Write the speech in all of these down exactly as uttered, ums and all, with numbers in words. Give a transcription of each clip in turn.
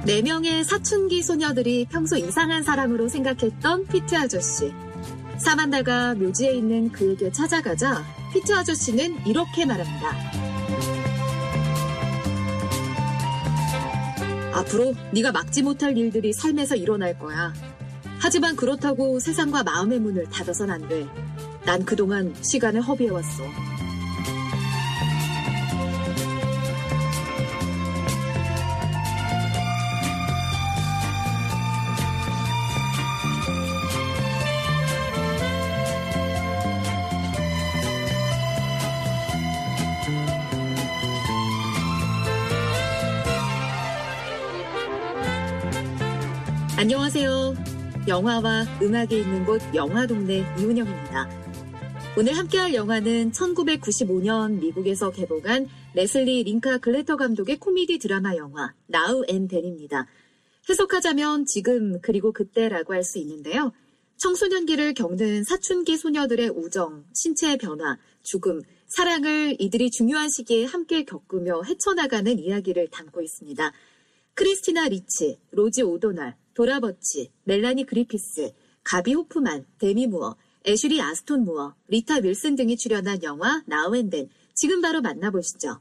네 명의 사춘기 소녀들이 평소 이상한 사람으로 생각했던 피트 아저씨. 사만다가 묘지에 있는 그에게 찾아가자 피트 아저씨는 이렇게 말합니다. 앞으로 네가 막지 못할 일들이 삶에서 일어날 거야. 하지만 그렇다고 세상과 마음의 문을 닫아선 안 돼. 난 그동안 시간을 허비해왔어. 안녕하세요. 영화와 음악이 있는 곳 영화동네 이은영입니다. 오늘 함께할 영화는 천구백구십오 년 미국에서 개봉한 레슬리 링카 글래터 감독의 코미디 드라마 영화 Now and Then입니다. 해석하자면 지금 그리고 그때라고 할 수 있는데요. 청소년기를 겪는 사춘기 소녀들의 우정, 신체의 변화, 죽음, 사랑을 이들이 중요한 시기에 함께 겪으며 헤쳐나가는 이야기를 담고 있습니다. 크리스티나 리치, 로지 오도널, 도라 버치, 멜라니 그리피스, 가비 호프만, 데미 무어, 애슐리 아스톤 무어, 리타 윌슨 등이 출연한 영화 Now and Then, 지금 바로 만나보시죠.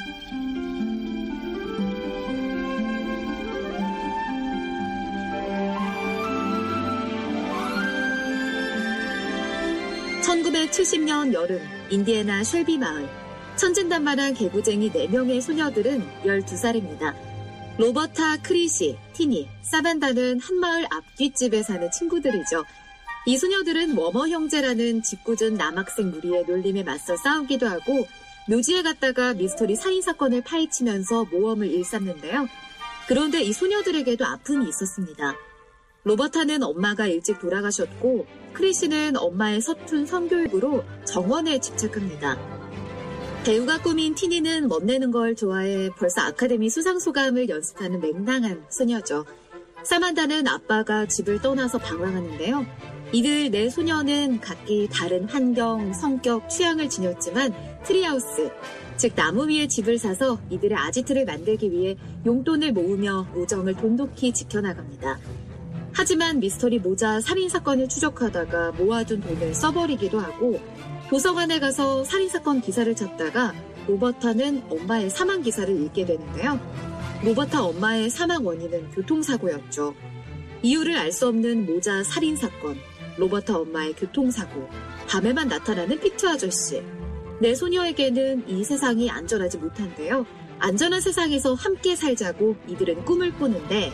천구백칠십 년 여름, 인디애나 쉘비 마을. 천진난만한 개구쟁이 네 명의 소녀들은 열두 살입니다. 로버타, 크리시, 티니, 사반다는 한마을 앞뒷집에 사는 친구들이죠. 이 소녀들은 워머 형제라는 짓궂은 남학생 무리의 놀림에 맞서 싸우기도 하고 묘지에 갔다가 미스터리 살인사건을 파헤치면서 모험을 일삼는데요. 그런데 이 소녀들에게도 아픔이 있었습니다. 로버타는 엄마가 일찍 돌아가셨고 크리시는 엄마의 서툰 성교육으로 정원에 집착합니다. 배우가 꾸민 티니는 멋내는 걸 좋아해 벌써 아카데미 수상소감을 연습하는 맹랑한 소녀죠. 사만다는 아빠가 집을 떠나서 방황하는데요. 이들 네 소녀는 각기 다른 환경, 성격, 취향을 지녔지만 트리하우스, 즉 나무 위에 집을 사서 이들의 아지트를 만들기 위해 용돈을 모으며 우정을 돈독히 지켜나갑니다. 하지만 미스터리 모자 살인사건을 추적하다가 모아둔 돈을 써버리기도 하고 도서관에 가서 살인사건 기사를 찾다가 로버타는 엄마의 사망 기사를 읽게 되는데요. 로버타 엄마의 사망 원인은 교통사고였죠. 이유를 알 수 없는 모자 살인사건, 로버타 엄마의 교통사고, 밤에만 나타나는 피트 아저씨. 내 소녀에게는 이 세상이 안전하지 못한데요. 안전한 세상에서 함께 살자고 이들은 꿈을 꾸는데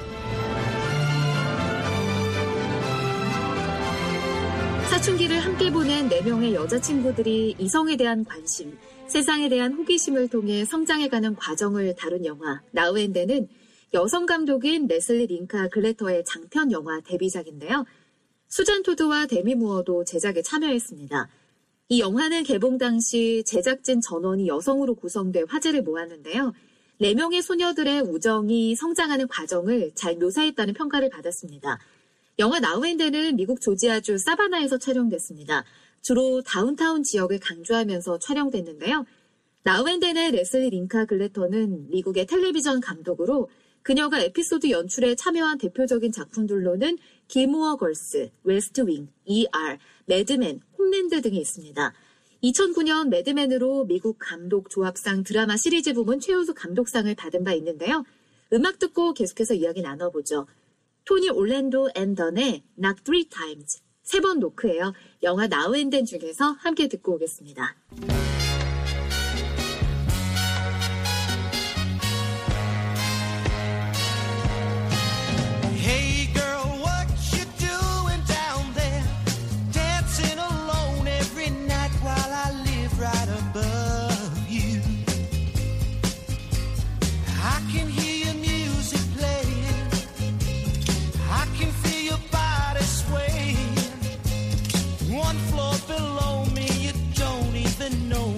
사춘기를 함께 보낸 네 명의 여자친구들이 이성에 대한 관심, 세상에 대한 호기심을 통해 성장해가는 과정을 다룬 영화 Now and Then은 여성 감독인 레슬리 링카 글래터의 장편 영화 데뷔작인데요. 수잔 토드와 데미 무어도 제작에 참여했습니다. 이 영화는 개봉 당시 제작진 전원이 여성으로 구성돼 화제를 모았는데요. 네 명의 소녀들의 우정이 성장하는 과정을 잘 묘사했다는 평가를 받았습니다. 영화 Now and Then은 미국 조지아주 사바나에서 촬영됐습니다. 주로 다운타운 지역을 강조하면서 촬영됐는데요. Now and Then의 레슬리 링카 글래터는 미국의 텔레비전 감독으로 그녀가 에피소드 연출에 참여한 대표적인 작품들로는 길모어 걸스, 웨스트 윙, 이알, 매드맨, 홈랜드 등이 있습니다. 이천구 년 매드맨으로 미국 감독 조합상 드라마 시리즈 부문 최우수 감독상을 받은 바 있는데요. 음악 듣고 계속해서 이야기 나눠보죠. 토니 올랜도 앤던의 Knock Three Times, 세 번 노크예요. 영화 Now and Then 중에서 함께 듣고 오겠습니다. Hey girl, what you doing down there? Dancing alone every night while I live right above you. I can hear your music playing. I can feel your body swaying. One floor below me, you don't even know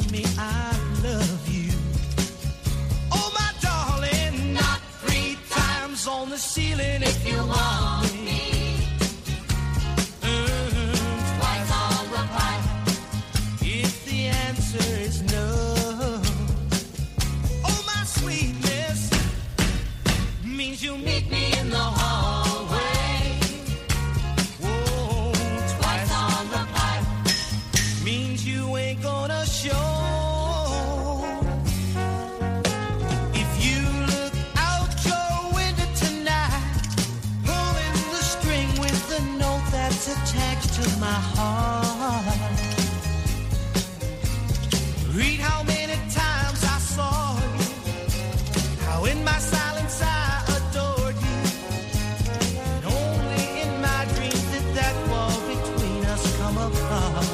to my heart. Read how many times I saw you, how in my silence I adored you, and only in my dreams did that wall between us come apart.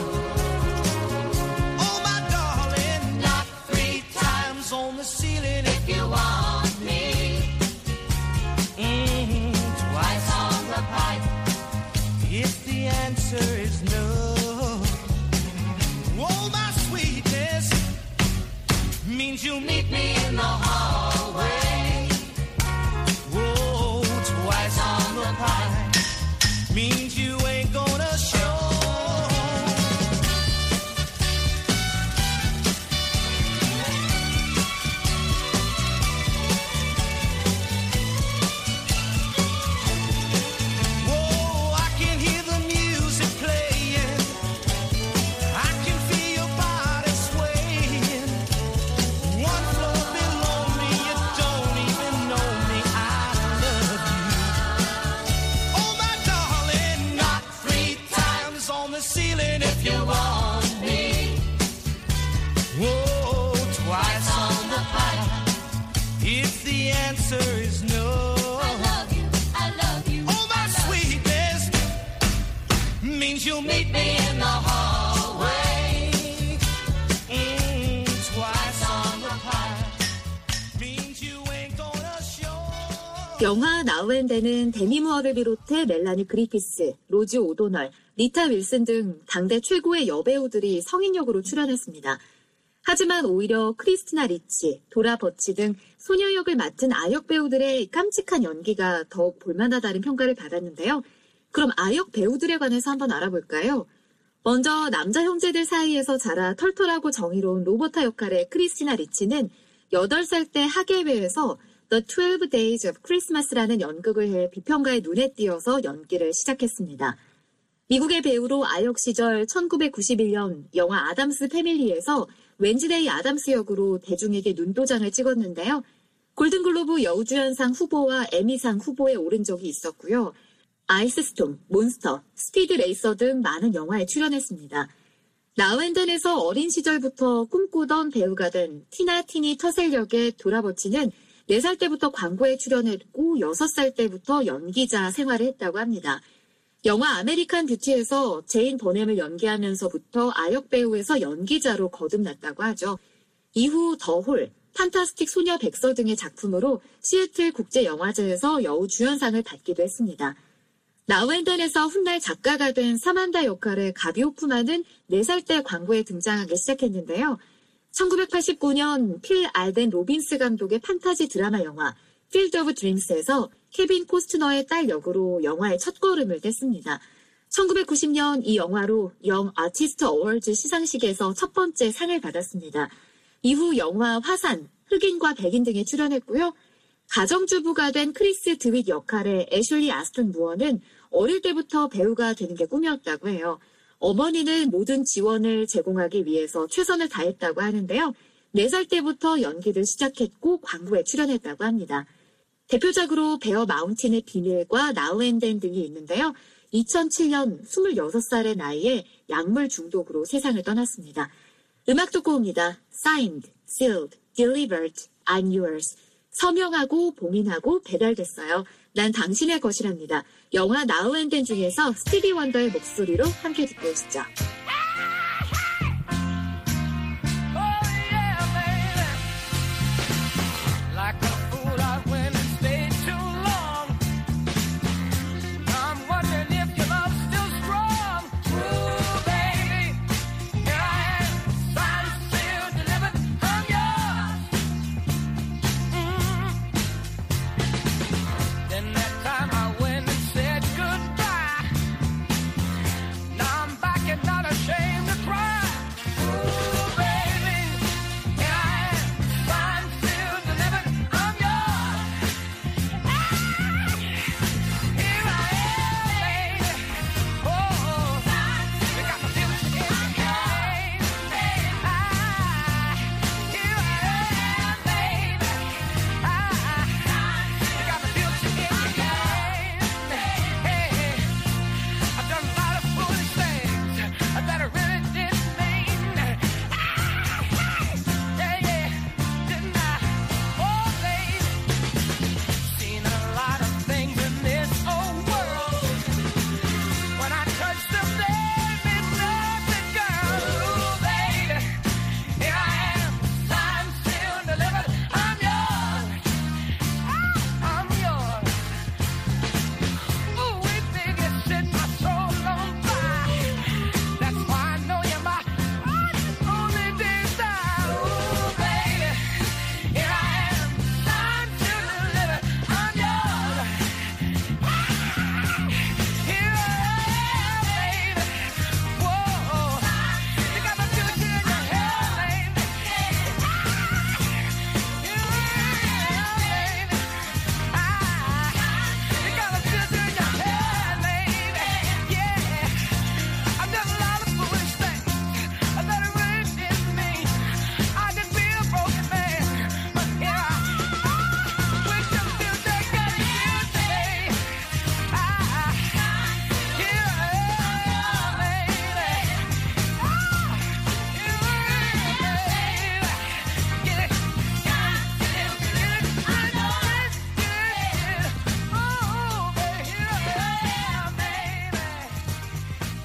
Oh my darling, knock three times on the ceiling if you want me. Mm, twice on the pipe if the answer is no. Oh my sweetness means you'll meet me in the hallway. Whoa, twice on the pipe means you ain't gonna show. Whoa, I can hear the music playing, I can feel your body swaying. One floor below me, you don't even know me, I love you. Oh my darling, knock three times on the ceiling if you want me. Whoa, twice on the pipe if the answer is no. I love you, I love you. Oh my sweetness means you'll meet me in the hallway. Mm, twice on the pipe means you ain't gonna show. 영화 나우 앤 댄은 데미 무어를 비롯해 멜라니 그리피스, 로즈 오도널, 리타 윌슨 등 당대 최고의 여배우들이 성인 역으로 출연했습니다. 하지만 오히려 크리스티나 리치, 도라 버치 등 소녀 역을 맡은 아역 배우들의 깜찍한 연기가 더욱 볼만하다는 평가를 받았는데요. 그럼 아역 배우들에 관해서 한번 알아볼까요? 먼저 남자 형제들 사이에서 자라 털털하고 정의로운 로버타 역할의 크리스티나 리치는 여덟 살 때 하계회에서 The twelve Days of Christmas라는 연극을 해 비평가의 눈에 띄어서 연기를 시작했습니다. 미국의 배우로 아역 시절 천구백구십일 년 영화 아담스 패밀리에서 웬즈데이 아담스 역으로 대중에게 눈도장을 찍었는데요. 골든글로브 여우주연상 후보와 에미상 후보에 오른 적이 있었고요. 아이스스톰, 몬스터, 스피드 레이서 등 많은 영화에 출연했습니다. 나우 앤 댄에서 어린 시절부터 꿈꾸던 배우가 된 티나 티니 터셀 역의 도라 버치는 네 살 때부터 광고에 출연했고 여섯 살 때부터 연기자 생활을 했다고 합니다. 영화 아메리칸 뷰티에서 제인 버넴을 연기하면서부터 아역 배우에서 연기자로 거듭났다고 하죠. 이후 더 홀, 판타스틱 소녀 백서 등의 작품으로 시애틀 국제영화제에서 여우주연상을 받기도 했습니다. 나우 앤 댄에서 훗날 작가가 된 사만다 역할의 가비 호프만은 네 살 때 광고에 등장하기 시작했는데요. 천구백팔십구 년 필 알덴 로빈스 감독의 판타지 드라마 영화 필드 오브 드림스에서 케빈 코스트너의 딸 역으로 영화의 첫걸음을 뗐습니다. 천구백구십 년 이 영화로 영 아티스트 어워즈 시상식에서 첫 번째 상을 받았습니다. 이후 영화 화산, 흑인과 백인 등에 출연했고요. 가정주부가 된 크리스 드윗 역할의 애슐리 아스톤 무어는 어릴 때부터 배우가 되는 게 꿈이었다고 해요. 어머니는 모든 지원을 제공하기 위해서 최선을 다했다고 하는데요. 네 살 때부터 연기를 시작했고 광고에 출연했다고 합니다. 대표작으로 베어 마운틴의 비밀과 나우 앤 댄 등이 있는데요. 이천칠 년 스물여섯 살의 나이에 약물 중독으로 세상을 떠났습니다. 음악 듣고 옵니다. Signed, sealed, delivered, I'm yours. 서명하고 봉인하고 배달됐어요. 난 당신의 것이랍니다. 영화 나우 앤 댄 중에서 스티비 원더의 목소리로 함께 듣고 오시죠. Not a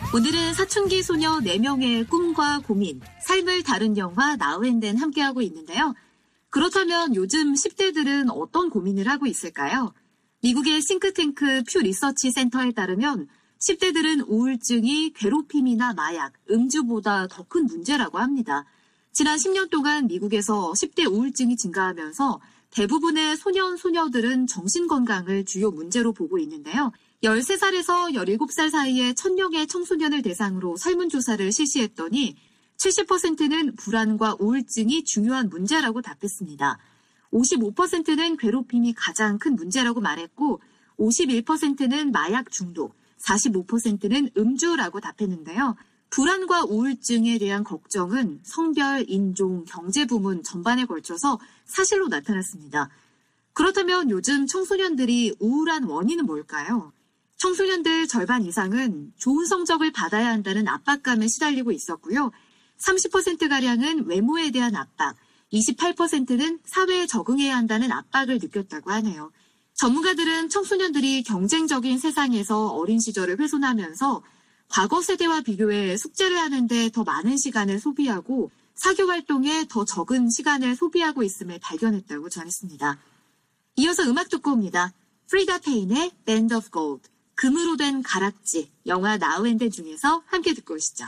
오늘은 사춘기 소녀 네 명의 꿈과 고민, 삶을 다룬 영화 나우 앤 댄 함께하고 있는데요. 그렇다면 요즘 십 대들은 어떤 고민을 하고 있을까요? 미국의 싱크탱크 퓨 리서치 센터에 따르면 십 대들은 우울증이 괴롭힘이나 마약, 음주보다 더 큰 문제라고 합니다. 지난 십 년 동안 미국에서 십 대 우울증이 증가하면서 대부분의 소년, 소녀들은 정신건강을 주요 문제로 보고 있는데요. 열세 살에서 열일곱 살 사이의 천 명의 청소년을 대상으로 설문조사를 실시했더니 칠십 퍼센트는 불안과 우울증이 중요한 문제라고 답했습니다. 오십오 퍼센트는 괴롭힘이 가장 큰 문제라고 말했고 오십일 퍼센트는 마약 중독, 사십오 퍼센트는 음주라고 답했는데요. 불안과 우울증에 대한 걱정은 성별, 인종, 경제 부문 전반에 걸쳐서 사실로 나타났습니다. 그렇다면 요즘 청소년들이 우울한 원인은 뭘까요? 청소년들 절반 이상은 좋은 성적을 받아야 한다는 압박감에 시달리고 있었고요. 삼십 퍼센트가량은 외모에 대한 압박, 이십팔 퍼센트는 사회에 적응해야 한다는 압박을 느꼈다고 하네요. 전문가들은 청소년들이 경쟁적인 세상에서 어린 시절을 훼손하면서 과거 세대와 비교해 숙제를 하는데 더 많은 시간을 소비하고 사교 활동에 더 적은 시간을 소비하고 있음을 발견했다고 전했습니다. 이어서 음악 듣고 옵니다. 프리다 페인의 Band of Gold, 금으로 된 가락지, 영화 나우 앤 댄 중에서 함께 듣고 오시죠.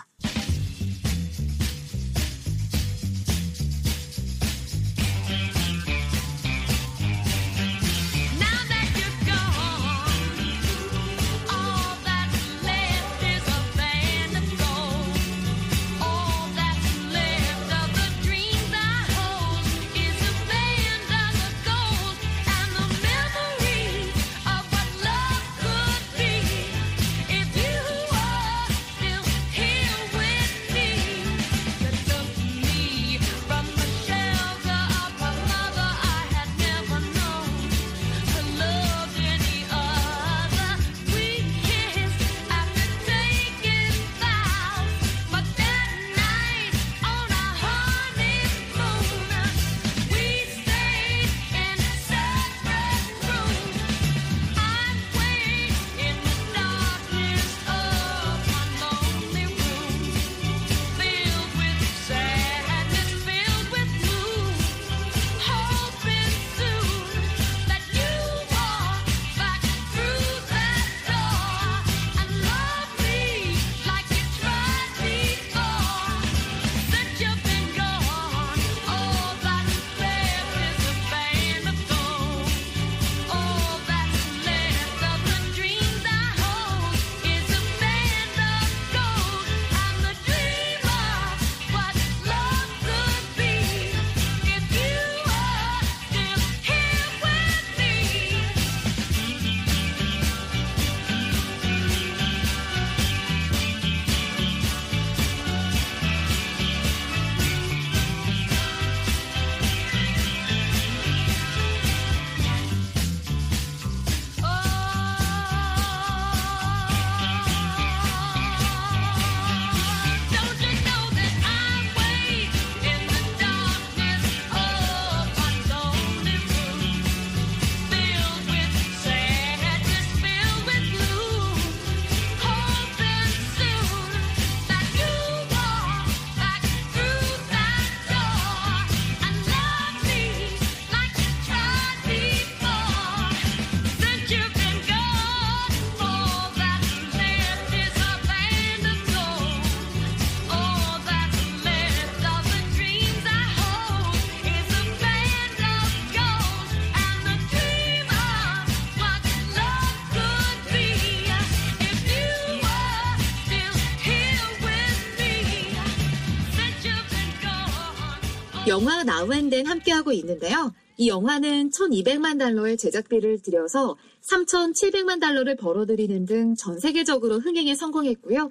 영화 나우 앤 댄 함께하고 있는데요. 이 영화는 천이백만 달러의 제작비를 들여서 삼천칠백만 달러를 벌어들이는 등 전 세계적으로 흥행에 성공했고요.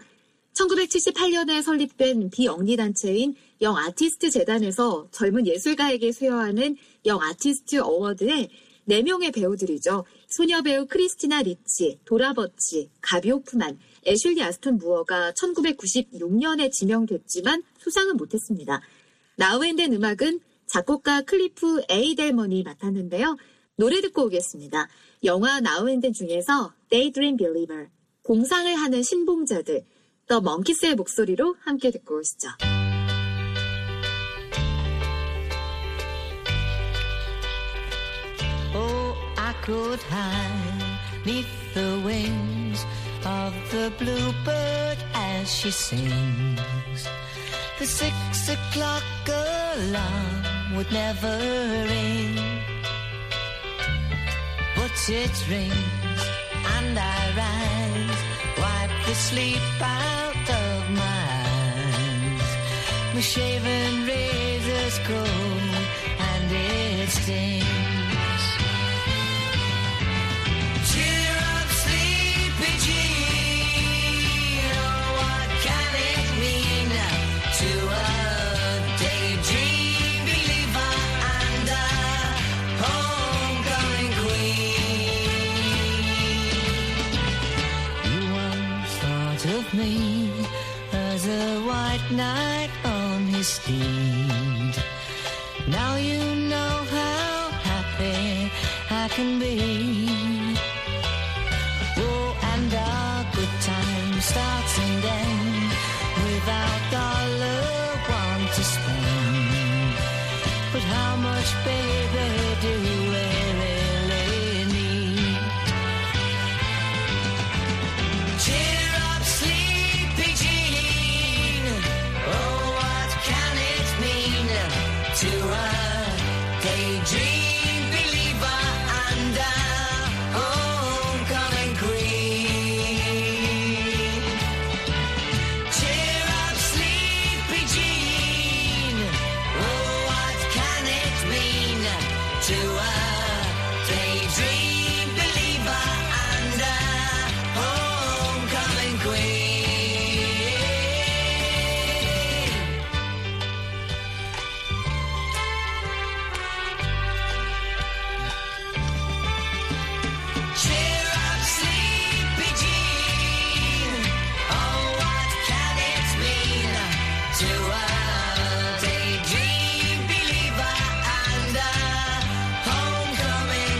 천구백칠십팔 년에 설립된 비영리단체인 영 아티스트 재단에서 젊은 예술가에게 수여하는 영 아티스트 어워드에 네 명의 배우들이죠. 소녀 배우 크리스티나 리치, 도라 버치, 가비 호프만, 애슐리 아스톤 무어가 천구백구십육 년에 지명됐지만 수상은 못했습니다. 나우 앤 댄 음악은 작곡가 클리프 에이 델먼이 맡았는데요. 노래 듣고 오겠습니다. 영화 나우 앤 댄 중에서 Daydream Believer, 공상을 하는 신봉자들, 더 먼키스의 목소리로 함께 듣고 오시죠. Oh, I could hide neath the wings of the bluebird as she sings. The six o'clock alarm would never ring, but it rings and I rise, wipe the sleep out of my eyes. My shaven razor's cold and it stings. Cheer up, sleepy Jean. Oh, what can it mean to a daydream believer and a homecoming queen? You once thought of me as a white knight on his steed. Now you know how happy I can be. Oh, and our good time starts and ends without dollar one to spend. But how much, baby, do we really need? Cheer up, sleepy Jean. Oh, what can it mean to a daydream believer and a homecoming queen? Cheer up, sleepy Jean. Oh, what can it mean to a daydream believer and a homecoming queen? Cheer up, sleepy Jean. Oh, what can it mean to a daydream believer and a homecoming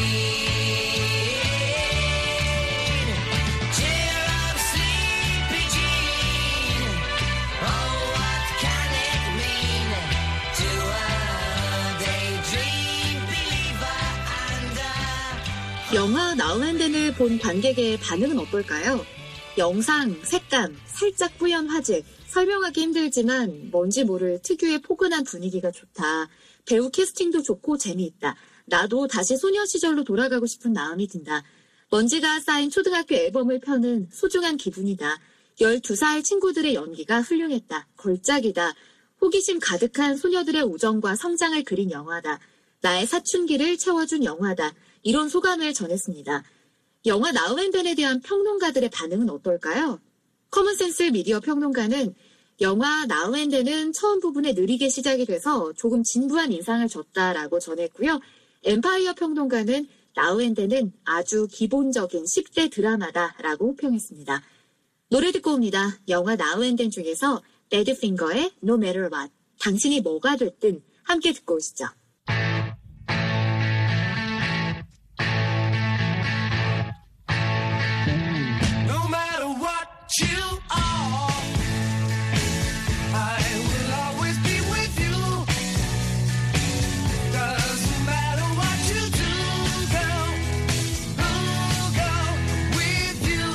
queen? Cheer up, sleepy Jean. Oh, what can it mean to a daydream believer and a 영화 나우앤덴을 본 관객의 반응은 어떨까요? 영상, 색감, 살짝 뿌연 화질, 설명하기 힘들지만 뭔지 모를 특유의 포근한 분위기가 좋다. 배우 캐스팅도 좋고 재미있다. 나도 다시 소녀 시절로 돌아가고 싶은 마음이 든다. 먼지가 쌓인 초등학교 앨범을 펴는 소중한 기분이다. 열두 살 친구들의 연기가 훌륭했다. 걸작이다. 호기심 가득한 소녀들의 우정과 성장을 그린 영화다. 나의 사춘기를 채워준 영화다. 이런 소감을 전했습니다. 영화 나우앤덴에 대한 평론가들의 반응은 어떨까요? 커먼센스 미디어 평론가는 영화 나우앤덴은 처음 부분에 느리게 시작이 돼서 조금 진부한 인상을 줬다라고 전했고요. 엠파이어 평론가는 나우앤덴은 아주 기본적인 십 대 드라마다라고 호평했습니다. 노래 듣고 옵니다. 영화 나우앤덴 중에서 배드핑거의 No Matter What, 당신이 뭐가 됐든 함께 듣고 오시죠. No matter what you are, I will always be with you. Doesn't matter what you do, girl, oh, girl, with you.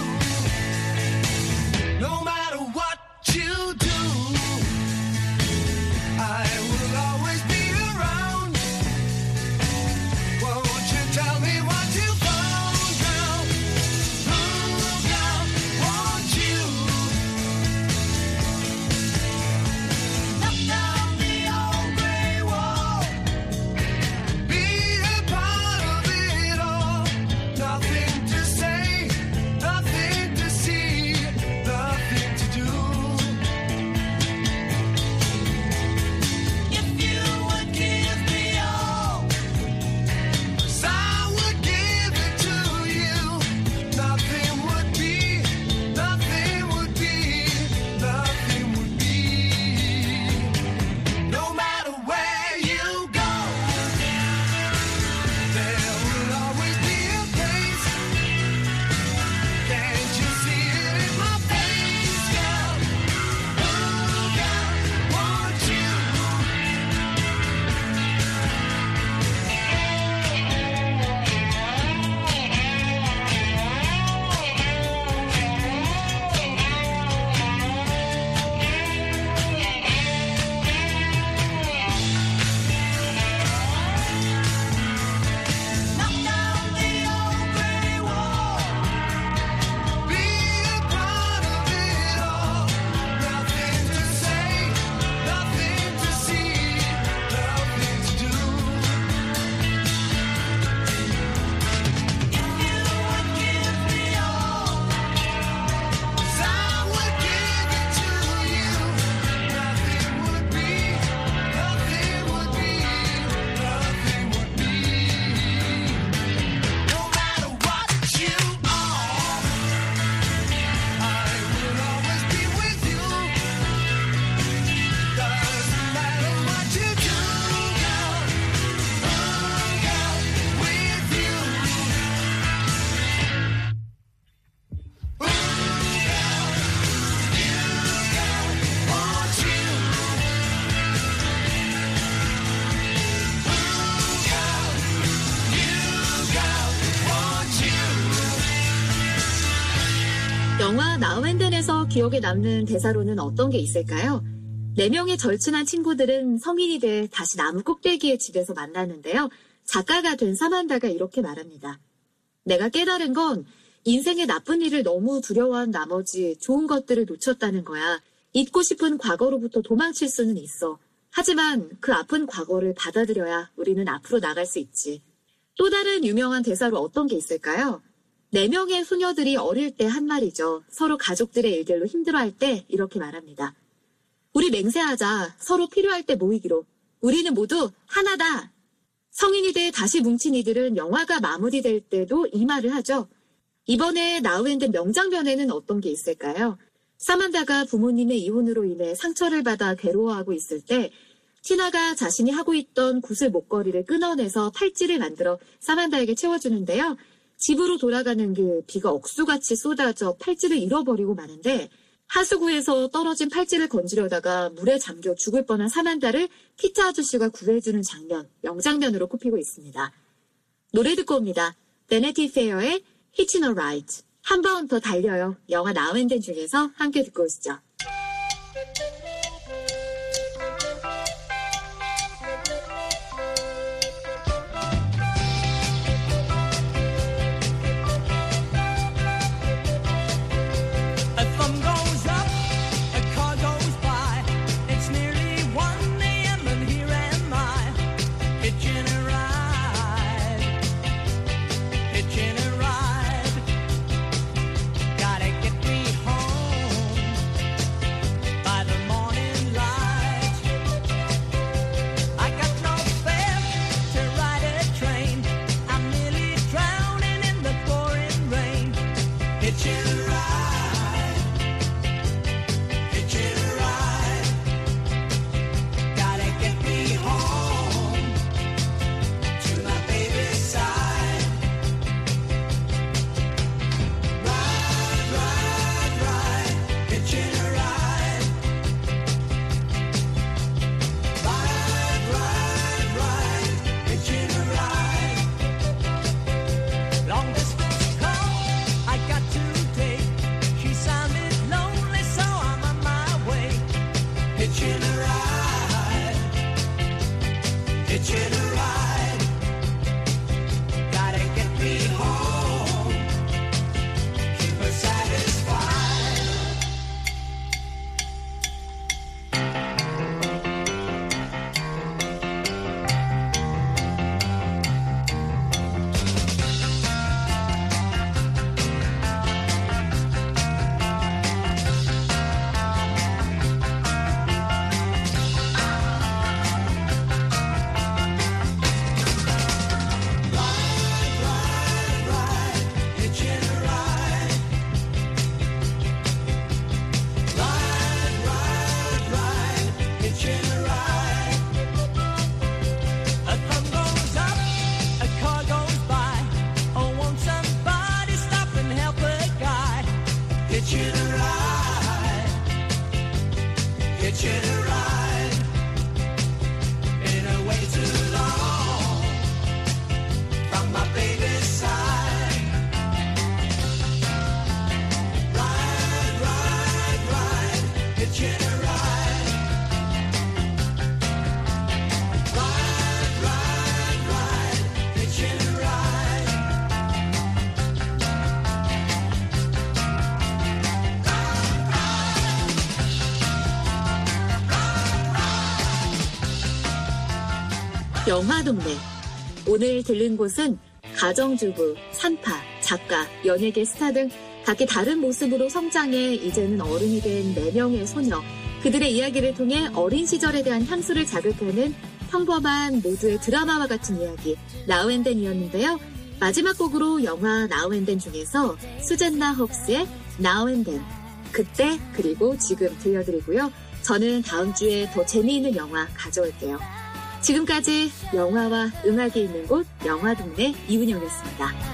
No matter what you do, I will always be around. 기억에 남는 대사로는 어떤 게 있을까요? 네 명의 절친한 친구들은 성인이 돼 다시 나무 꼭대기의 집에서 만나는데요. 작가가 된 사만다가 이렇게 말합니다. 내가 깨달은 건 인생의 나쁜 일을 너무 두려워한 나머지 좋은 것들을 놓쳤다는 거야. 잊고 싶은 과거로부터 도망칠 수는 있어. 하지만 그 아픈 과거를 받아들여야 우리는 앞으로 나갈 수 있지. 또 다른 유명한 대사로 어떤 게 있을까요? 네 명의 소녀들이 어릴 때 한 말이죠. 서로 가족들의 일들로 힘들어할 때 이렇게 말합니다. 우리 맹세하자. 서로 필요할 때 모이기로. 우리는 모두 하나다. 성인이 돼 다시 뭉친 이들은 영화가 마무리될 때도 이 말을 하죠. 이번에 나우엔드 명장면에는 어떤 게 있을까요? 사만다가 부모님의 이혼으로 인해 상처를 받아 괴로워하고 있을 때 티나가 자신이 하고 있던 구슬 목걸이를 끊어내서 팔찌를 만들어 사만다에게 채워주는데요. 집으로 돌아가는 길 비가 억수같이 쏟아져 팔찌를 잃어버리고 마는데 하수구에서 떨어진 팔찌를 건지려다가 물에 잠겨 죽을 뻔한 사만다를 키타 아저씨가 구해주는 장면, 명장면으로 꼽히고 있습니다. 노래 듣고 옵니다. 베네티 페어의 Hitchin' a Ride. 한 번 더 달려요. 영화 나우엔덴 중에서 함께 듣고 오시죠. 영화동네. 오늘 들른 곳은 가정주부, 산파, 작가, 연예계 스타 등 각기 다른 모습으로 성장해 이제는 어른이 된 네 명의 소녀. 그들의 이야기를 통해 어린 시절에 대한 향수를 자극하는 평범한 모두의 드라마와 같은 이야기, 나우엔덴이었는데요. 마지막 곡으로 영화 나우엔덴 중에서 수젠나 홉스의 나우엔덴, 그때 그리고 지금 들려드리고요. 저는 다음 주에 더 재미있는 영화 가져올게요. 지금까지 영화와 음악이 있는 곳 영화동네 이은영이었습니다.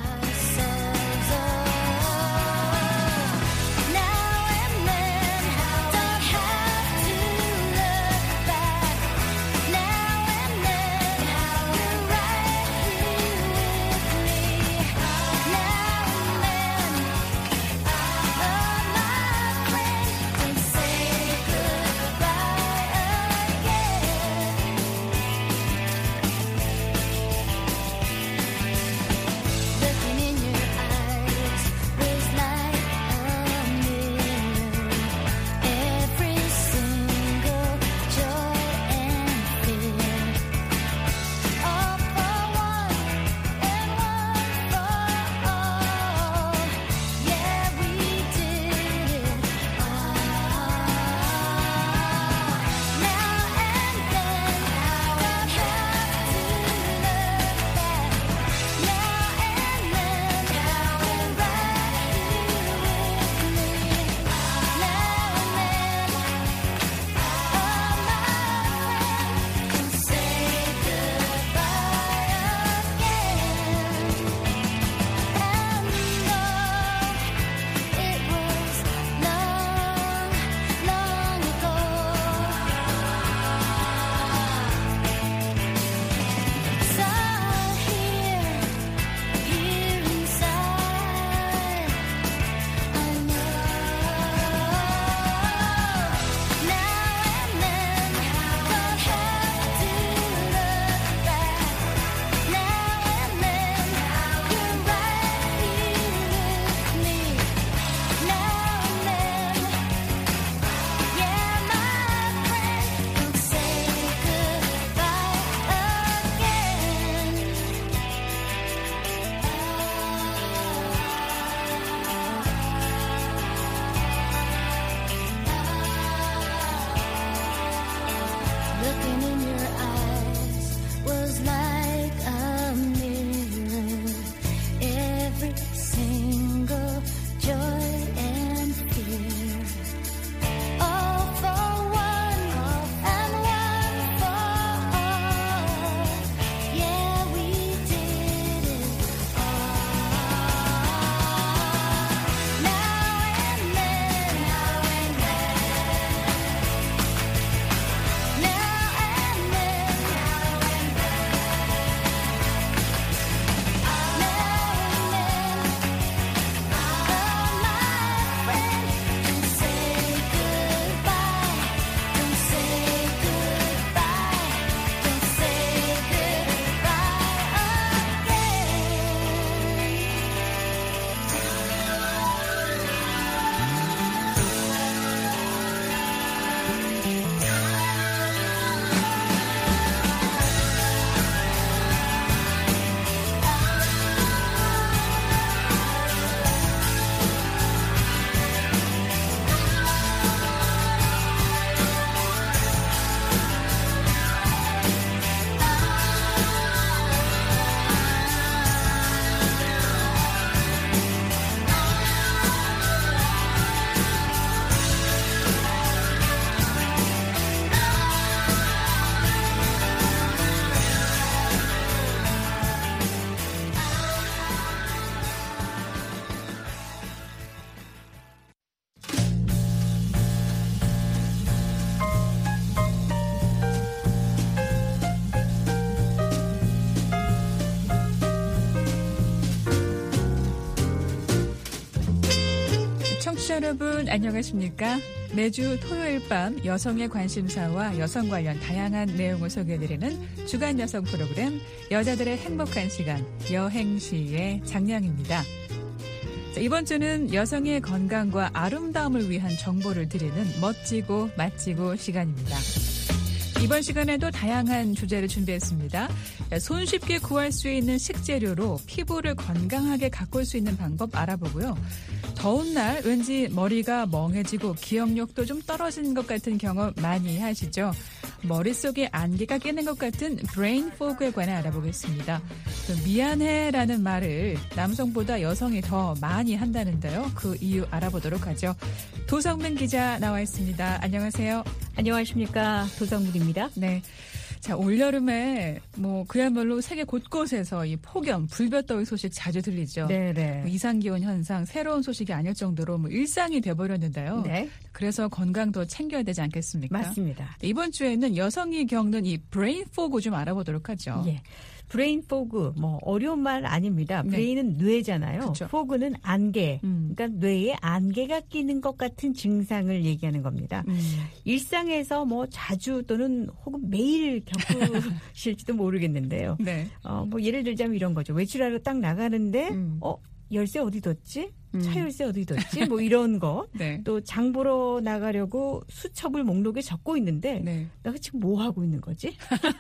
청취자 여러분 안녕하십니까? 매주 토요일 밤 여성의 관심사와 여성 관련 다양한 내용을 소개해드리는 주간 여성 프로그램 여자들의 행복한 시간 여행시의 장량입니다. 자, 이번 주는 여성의 건강과 아름다움을 위한 정보를 드리는 멋지고 맛지고 시간입니다. 이번 시간에도 다양한 주제를 준비했습니다. 손쉽게 구할 수 있는 식재료로 피부를 건강하게 가꿀 수 있는 방법 알아보고요. 더운 날 왠지 머리가 멍해지고 기억력도 좀 떨어지는 것 같은 경험 많이 하시죠? 머릿속에 안개가 끼는 것 같은 브레인 포그에 관해 알아보겠습니다. 미안해라는 말을 남성보다 여성이 더 많이 한다는데요. 그 이유 알아보도록 하죠. 도성민 기자 나와 있습니다. 안녕하세요. 안녕하십니까. 도성민입니다. 네. 자, 올여름에 뭐 그야말로 세계 곳곳에서 이 폭염, 불볕더위 소식 자주 들리죠. 네네. 뭐 이상기온 현상, 새로운 소식이 아닐 정도로 뭐 일상이 돼버렸는데요. 네. 그래서 건강도 챙겨야 되지 않겠습니까? 맞습니다. 이번 주에는 여성이 겪는 이 브레인 포그 좀 알아보도록 하죠. 예. 브레인 포그, 뭐 어려운 말 아닙니다. 네. 브레인은 뇌잖아요. 그쵸. 포그는 안개. 음. 그러니까 뇌에 안개가 끼는 것 같은 증상을 얘기하는 겁니다. 음. 일상에서 뭐 자주 또는 혹은 매일 겪으실지도 모르겠는데요. 네. 어, 뭐 예를 들자면 이런 거죠. 외출하러 딱 나가는데 음. 어 열쇠 어디 뒀지? 음. 차 열쇠 어디 뒀지? 뭐 이런 거. 네. 또 장 보러 나가려고 수첩을 목록에 적고 있는데 네. 내가 지금 뭐 하고 있는 거지?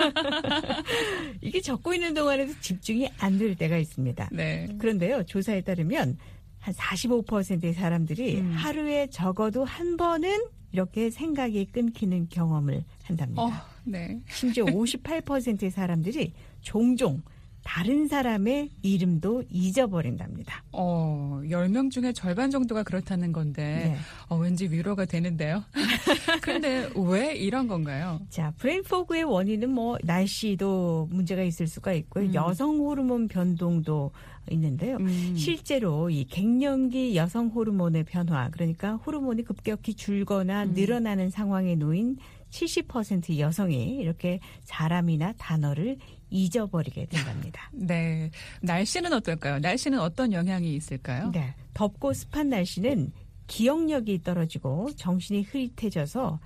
이게 적고 있는 동안에도 집중이 안 될 때가 있습니다. 네. 그런데요. 조사에 따르면 한 사십오 퍼센트의 사람들이 음. 하루에 적어도 한 번은 이렇게 생각이 끊기는 경험을 한답니다. 어, 네. 심지어 오십팔 퍼센트의 사람들이 종종 다른 사람의 이름도 잊어버린답니다. 어, 열 명 중에 절반 정도가 그렇다는 건데, 네. 어, 왠지 위로가 되는데요. 그런데 왜 이런 건가요? 자, 브레인 포그의 원인은 뭐 날씨도 문제가 있을 수가 있고요. 음. 여성 호르몬 변동도 있는데요. 음. 실제로 이 갱년기 여성 호르몬의 변화, 그러니까 호르몬이 급격히 줄거나 음. 늘어나는 상황에 놓인 칠십 퍼센트 여성이 이렇게 사람이나 단어를 잊어버리게 된답니다. 네. 날씨는 어떨까요? 날씨는 어떤 영향이 있을까요? 네. 덥고 습한 날씨는 기억력이 떨어지고 정신이 흐릿해져서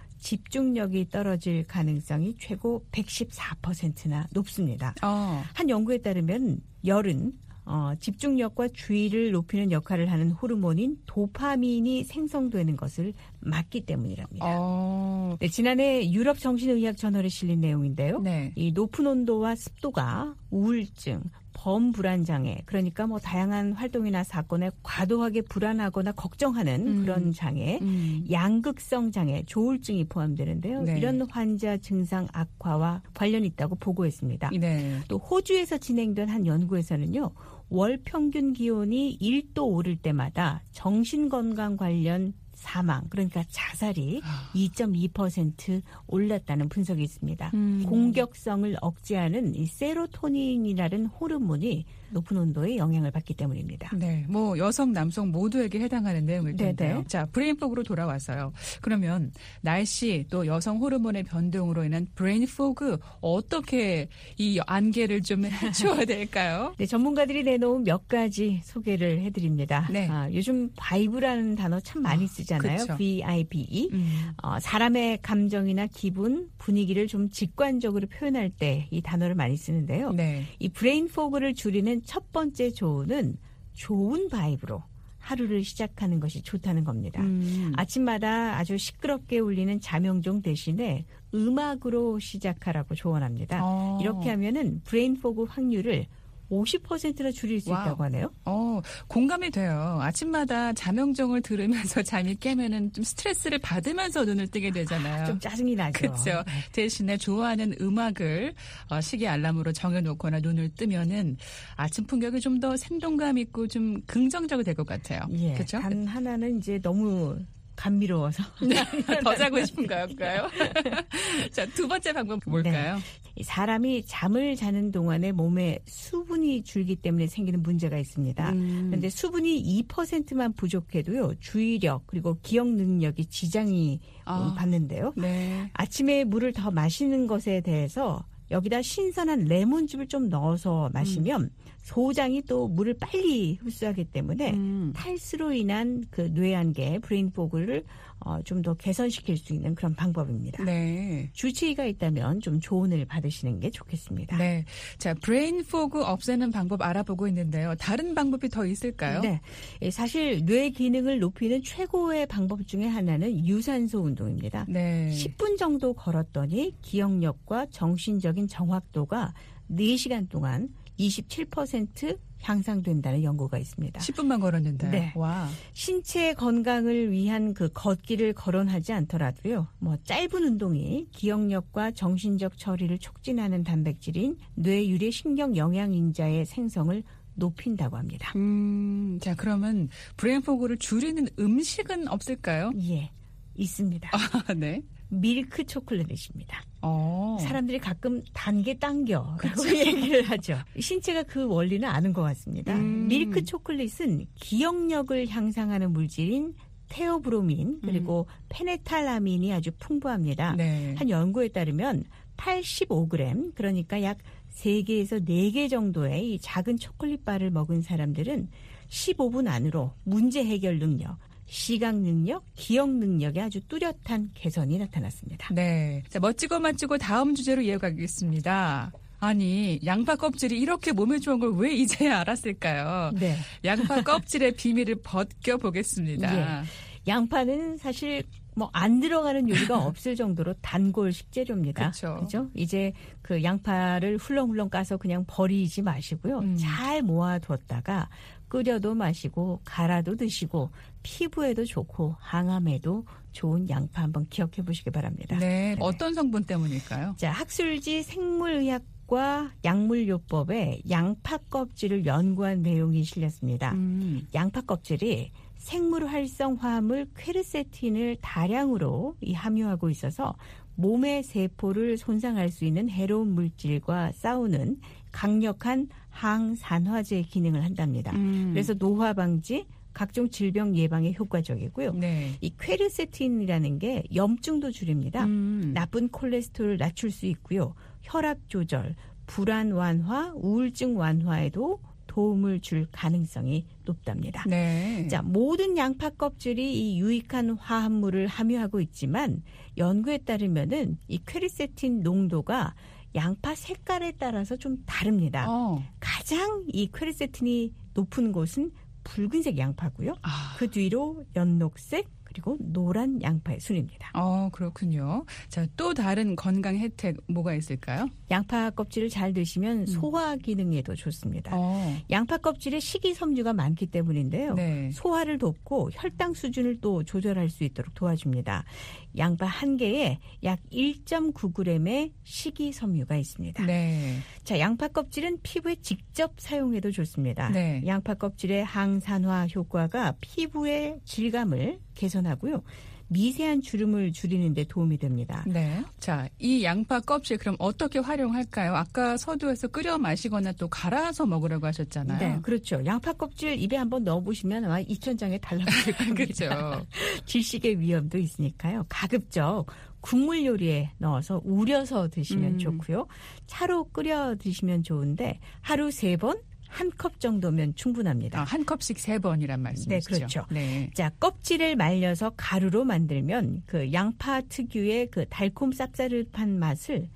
집중력이 떨어질 가능성이 최고 백십사 퍼센트나 높습니다. 어. 한 연구에 따르면 열은 어, 집중력과 주의를 높이는 역할을 하는 호르몬인 도파민이 생성되는 것을 막기 때문이랍니다. 어. 네, 지난해 유럽 정신의학 저널에 실린 내용인데요. 네. 이 높은 온도와 습도가 우울증, 범불안장애, 그러니까 뭐 다양한 활동이나 사건에 과도하게 불안하거나 걱정하는 음. 그런 장애, 음. 양극성 장애, 조울증이 포함되는데요. 네. 이런 환자 증상 악화와 관련이 있다고 보고했습니다. 네. 또 호주에서 진행된 한 연구에서는요. 월 평균 기온이 일 도 오를 때마다 정신건강 관련 사망, 그러니까 자살이 이 점 이 퍼센트 올랐다는 분석이 있습니다. 음. 공격성을 억제하는 이 세로토닌이라는 호르몬이 높은 온도에 영향을 받기 때문입니다. 네, 뭐 여성, 남성 모두에게 해당하는 내용일 텐데요. 네네. 자, 브레인 포그로 돌아와서요. 그러면 날씨 또 여성 호르몬의 변동으로 인한 브레인 포그 어떻게 이 안개를 좀 해치워야 될까요? 네, 전문가들이 내놓은 몇 가지 소개를 해드립니다. 네. 아, 요즘 바이브라는 단어 참 많이 쓰잖아요. 그쵸. 브이 아이 비 이. 음. 어, 사람의 감정이나 기분, 분위기를 좀 직관적으로 표현할 때 이 단어를 많이 쓰는데요. 네. 이 브레인 포그를 줄이는 첫 번째 조언은 좋은 바이브로 하루를 시작하는 것이 좋다는 겁니다. 음. 아침마다 아주 시끄럽게 울리는 자명종 대신에 음악으로 시작하라고 조언합니다. 어. 이렇게 하면은 브레인 포그 확률을 오십 퍼센트나 줄일 수 와우. 있다고 하네요. 어, 공감이 돼요. 아침마다 자명종을 들으면서 잠이 깨면은 좀 스트레스를 받으면서 눈을 뜨게 되잖아요. 좀 짜증이 나죠. 그렇죠. 대신에 좋아하는 음악을 어, 시계 알람으로 정해놓거나 눈을 뜨면은 아침 풍경이 좀 더 생동감 있고 좀 긍정적이 될 것 같아요. 예, 그렇죠? 단 하나는 이제 너무 감미로워서. 더 자고 싶은 걸까요? 자, 두 번째 방법 뭘까요? 네. 사람이 잠을 자는 동안에 몸에 수분이 줄기 때문에 생기는 문제가 있습니다. 음. 그런데 수분이 이 퍼센트만 부족해도요. 주의력 그리고 기억 능력이 지장이 아. 받는데요. 네. 아침에 물을 더 마시는 것에 대해서 여기다 신선한 레몬즙을 좀 넣어서 마시면 음. 소장이 또 물을 빨리 흡수하기 때문에 음. 탈수로 인한 그 뇌안개, 브레인포그를 어, 좀 더 개선시킬 수 있는 그런 방법입니다. 네. 주치의가 있다면 좀 조언을 받으시는 게 좋겠습니다. 네. 자, 브레인포그 없애는 방법 알아보고 있는데요. 다른 방법이 더 있을까요? 네. 사실 뇌 기능을 높이는 최고의 방법 중에 하나는 유산소 운동입니다. 네. 십 분 정도 걸었더니 기억력과 정신적인 정확도가 네 시간 동안 이십칠 퍼센트 향상된다는 연구가 있습니다. 십 분만 걸었는데. 네. 와. 신체 건강을 위한 그 걷기를 거론하지 않더라도요. 뭐 짧은 운동이 기억력과 정신적 처리를 촉진하는 단백질인 뇌유래 신경 영양인자의 생성을 높인다고 합니다. 음, 자, 그러면 브레인포그를 줄이는 음식은 없을까요? 예, 있습니다. 아, 네. 밀크 초콜릿입니다. 어. 사람들이 가끔 단 게 당겨라고 얘기를 하죠. 신체가 그 원리는 아는 것 같습니다. 음. 밀크 초콜릿은 기억력을 향상하는 물질인 테오브로민 그리고 음. 페네탈라민이 아주 풍부합니다. 네. 한 연구에 따르면 팔십오 그램 그러니까 약 세 개에서 네 개 정도의 이 작은 초콜릿바를 먹은 사람들은 십오 분 안으로 문제 해결 능력, 시각 능력, 기억 능력에 아주 뚜렷한 개선이 나타났습니다. 네. 자, 멋지고 멋지고 다음 주제로 이어가겠습니다. 아니, 양파 껍질이 이렇게 몸에 좋은 걸 왜 이제야 알았을까요? 네. 양파 껍질의 비밀을 벗겨보겠습니다. 예. 양파는 사실 뭐 안 들어가는 요리가 없을 정도로 단골 식재료입니다. 그렇죠. 그죠? 이제 그 양파를 훌렁훌렁 까서 그냥 버리지 마시고요. 음. 잘 모아두었다가 끓여도 마시고 갈아도 드시고 피부에도 좋고 항암에도 좋은 양파 한번 기억해 보시기 바랍니다. 네. 네. 어떤 성분 때문일까요? 자, 학술지 생물의학과 약물요법에 양파 껍질을 연구한 내용이 실렸습니다. 음. 양파 껍질이 생물활성 화합물 퀘르세틴을 다량으로 이 함유하고 있어서 몸의 세포를 손상할 수 있는 해로운 물질과 싸우는 강력한 항산화제 기능을 한답니다. 음. 그래서 노화 방지, 각종 질병 예방에 효과적이고요. 네. 이 퀘르세틴이라는 게 염증도 줄입니다. 음. 나쁜 콜레스테롤을 낮출 수 있고요. 혈압 조절, 불안 완화, 우울증 완화에도 도움을 줄 가능성이 높답니다. 네. 자, 모든 양파 껍질이 이 유익한 화합물을 함유하고 있지만 연구에 따르면은 이 퀘르세틴 농도가 양파 색깔에 따라서 좀 다릅니다. 어. 가장 이 퀘르세틴이 높은 곳은 붉은색 양파고요. 아. 그 뒤로 연녹색 그리고 노란 양파의 순입니다. 어, 그렇군요. 자, 또 다른 건강 혜택 뭐가 있을까요? 양파 껍질을 잘 드시면 소화 기능에도 좋습니다. 어. 양파 껍질에 식이섬유가 많기 때문인데요. 네. 소화를 돕고 혈당 수준을 또 조절할 수 있도록 도와줍니다. 양파 한 개에 약 일 점 구 그램의 식이섬유가 있습니다. 네. 자, 양파 껍질은 피부에 직접 사용해도 좋습니다. 네. 양파 껍질의 항산화 효과가 피부의 질감을 개선하고요. 미세한 주름을 줄이는 데 도움이 됩니다. 네. 자, 이 양파 껍질 그럼 어떻게 활용할까요? 아까 서두에서 끓여 마시거나 또 갈아서 먹으라고 하셨잖아요. 네, 그렇죠. 양파 껍질 입에 한번 넣어보시면 아마 이천장에 달라붙을 겁니다. 그렇죠. 질식의 위험도 있으니까요. 가급적 국물 요리에 넣어서 우려서 드시면 음. 좋고요. 차로 끓여 드시면 좋은데 하루 세 번 한 컵 정도면 충분합니다. 아, 한 컵씩 세 번이란 말씀이시죠? 네, 그렇죠. 네. 자, 껍질을 말려서 가루로 만들면 그 양파 특유의 그 달콤 쌉싸름한 맛을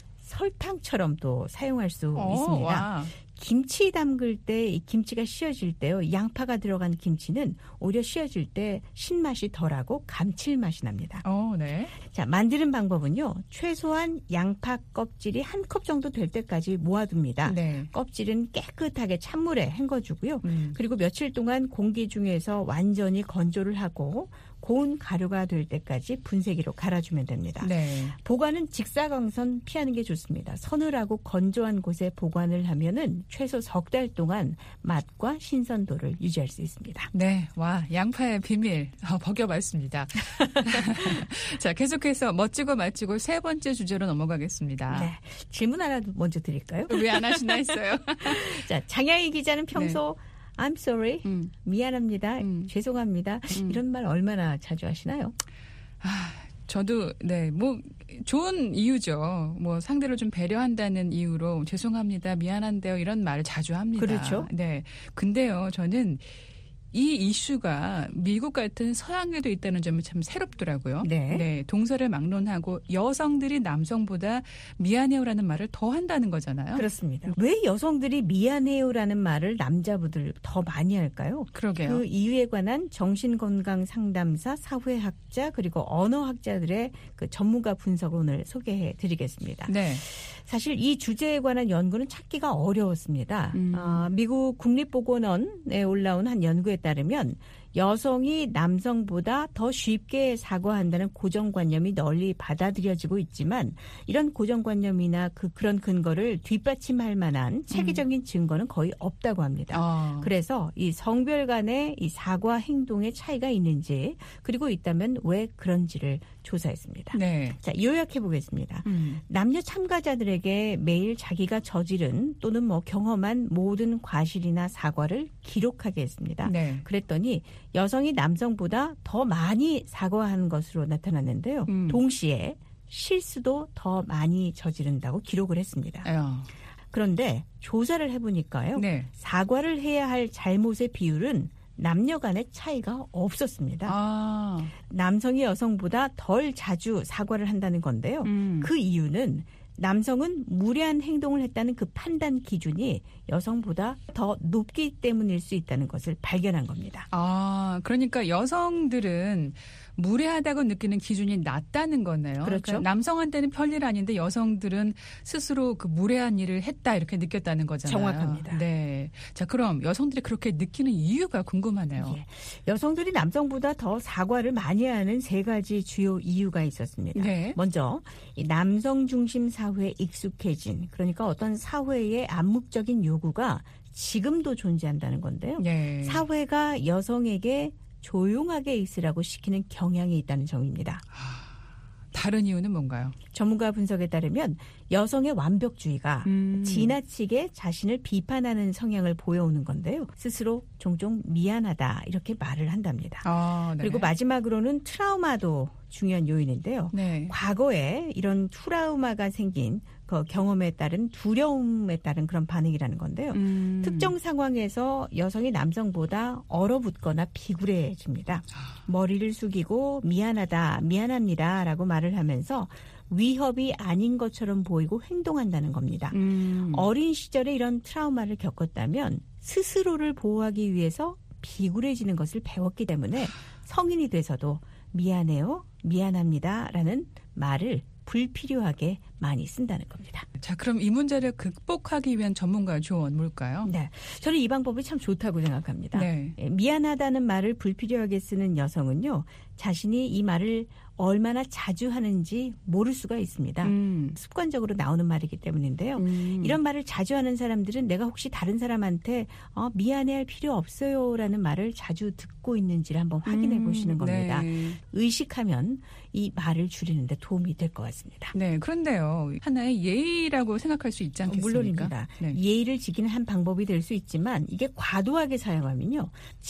설탕처럼 또 사용할 수 오, 있습니다. 와. 김치 담글 때 이 김치가 씌어질 때요. 양파가 들어간 김치는 오히려 씌어질 때 신맛이 덜하고 감칠맛이 납니다. 어, 네. 자, 만드는 방법은요. 최소한 양파 껍질이 한 컵 정도 될 때까지 모아둡니다. 네. 껍질은 깨끗하게 찬물에 헹궈주고요. 음. 그리고 며칠 동안 공기 중에서 완전히 건조를 하고 고운 가루가 될 때까지 분쇄기로 갈아주면 됩니다. 네. 보관은 직사광선 피하는 게 좋습니다. 서늘하고 건조한 곳에 보관을 하면은 최소 석 달 동안 맛과 신선도를 유지할 수 있습니다. 네, 와, 양파의 비밀 어, 벗겨봤습니다. 자, 계속해서 멋지고 맛지고 세 번째 주제로 넘어가겠습니다. 네, 질문 하나 먼저 드릴까요? 왜 안 하시나 했어요. 자, 장야희 기자는 평소 네. I'm sorry, 음. 미안합니다, 음. 죄송합니다. 음. 이런 말 얼마나 자주 하시나요? 아, 저도 네, 뭐 좋은 이유죠. 뭐 상대를 좀 배려한다는 이유로 죄송합니다, 미안한데요 이런 말을 자주 합니다. 그렇죠. 네. 근데요, 저는 이 이슈가 미국 같은 서양에도 있다는 점이 참 새롭더라고요. 네. 네, 동서를 막론하고 여성들이 남성보다 미안해요라는 말을 더 한다는 거잖아요. 그렇습니다. 왜 여성들이 미안해요라는 말을 남자분들 더 많이 할까요? 그러게요. 그 이유에 관한 정신건강 상담사, 사회학자 그리고 언어학자들의 그 전문가 분석을 오늘 소개해 드리겠습니다. 네. 사실 이 주제에 관한 연구는 찾기가 어려웠습니다. 음. 아, 미국 국립보건원에 올라온 한 연구에 따르면 여성이 남성보다 더 쉽게 사과한다는 고정관념이 널리 받아들여지고 있지만 이런 고정관념이나 그 그런 근거를 뒷받침할 만한 체계적인 증거는 거의 없다고 합니다. 어. 그래서 이 성별 간의 이 사과 행동의 차이가 있는지 그리고 있다면 왜 그런지를 조사했습니다. 네. 자, 요약해 보겠습니다. 음. 남녀 참가자들에게 매일 자기가 저지른 또는 뭐 경험한 모든 과실이나 사과를 기록하게 했습니다. 네. 그랬더니 여성이 남성보다 더 많이 사과하는 것으로 나타났는데요. 음. 동시에 실수도 더 많이 저지른다고 기록을 했습니다. 어. 그런데 조사를 해보니까요. 네. 사과를 해야 할 잘못의 비율은 남녀 간의 차이가 없었습니다. 아. 남성이 여성보다 덜 자주 사과를 한다는 건데요. 음. 그 이유는 남성은 무례한 행동을 했다는 그 판단 기준이 여성보다 더 높기 때문일 수 있다는 것을 발견한 겁니다. 아, 그러니까 여성들은 무례하다고 느끼는 기준이 낮다는 거네요. 그렇죠. 그러니까 남성한테는 별일 아닌데 여성들은 스스로 그 무례한 일을 했다 이렇게 느꼈다는 거잖아요. 정확합니다. 네. 자, 그럼 여성들이 그렇게 느끼는 이유가 궁금하네요. 예. 여성들이 남성보다 더 사과를 많이 하는 세 가지 주요 이유가 있었습니다. 네. 먼저 이 남성 중심 사회에 익숙해진 그러니까 어떤 사회의 암묵적인 요구가 지금도 존재한다는 건데요. 네. 사회가 여성에게 조용하게 있으라고 시키는 경향이 있다는 점입니다. 다른 이유는 뭔가요? 전문가 분석에 따르면 여성의 완벽주의가 음. 지나치게 자신을 비판하는 성향을 보여오는 건데요. 스스로 종종 미안하다 이렇게 말을 한답니다. 아, 네. 그리고 마지막으로는 트라우마도 중요한 요인인데요. 네. 과거에 이런 트라우마가 생긴 그 경험에 따른 두려움에 따른 그런 반응이라는 건데요. 음. 특정 상황에서 여성이 남성보다 얼어붙거나 비굴해집니다. 머리를 숙이고 미안하다, 미안합니다 라고 말을 하면서 위협이 아닌 것처럼 보이고 행동한다는 겁니다. 음. 어린 시절에 이런 트라우마를 겪었다면 스스로를 보호하기 위해서 비굴해지는 것을 배웠기 때문에 성인이 돼서도 미안해요, 미안합니다 라는 말을 불필요하게 많이 쓴다는 겁니다. 자, 그럼 이 문제를 극복하기 위한 전문가의 조언 뭘까요? 네, 저는 이 방법이 참 좋다고 생각합니다. 네. 예, 미안하다는 말을 불필요하게 쓰는 여성은요. 자신이 이 말을 얼마나 자주 하는지 모를 수가 있습니다. 음. 습관적으로 나오는 말이기 때문인데요. 음. 이런 말을 자주 하는 사람들은 내가 혹시 다른 사람한테 어, 미안해할 필요 없어요라는 말을 자주 듣고 있는지를 한번 확인해 음. 보시는 겁니다. 네. 의식하면 이 말을 줄이는 데 도움이 될 것 같습니다. 네, 그런데요. 하나의 예의라고 생각할 수 있지 않겠습니까? 물론입니다. 네. 예의를 지키는 한 방법이 될 수 있지만 이게 과도하게 사용하면요.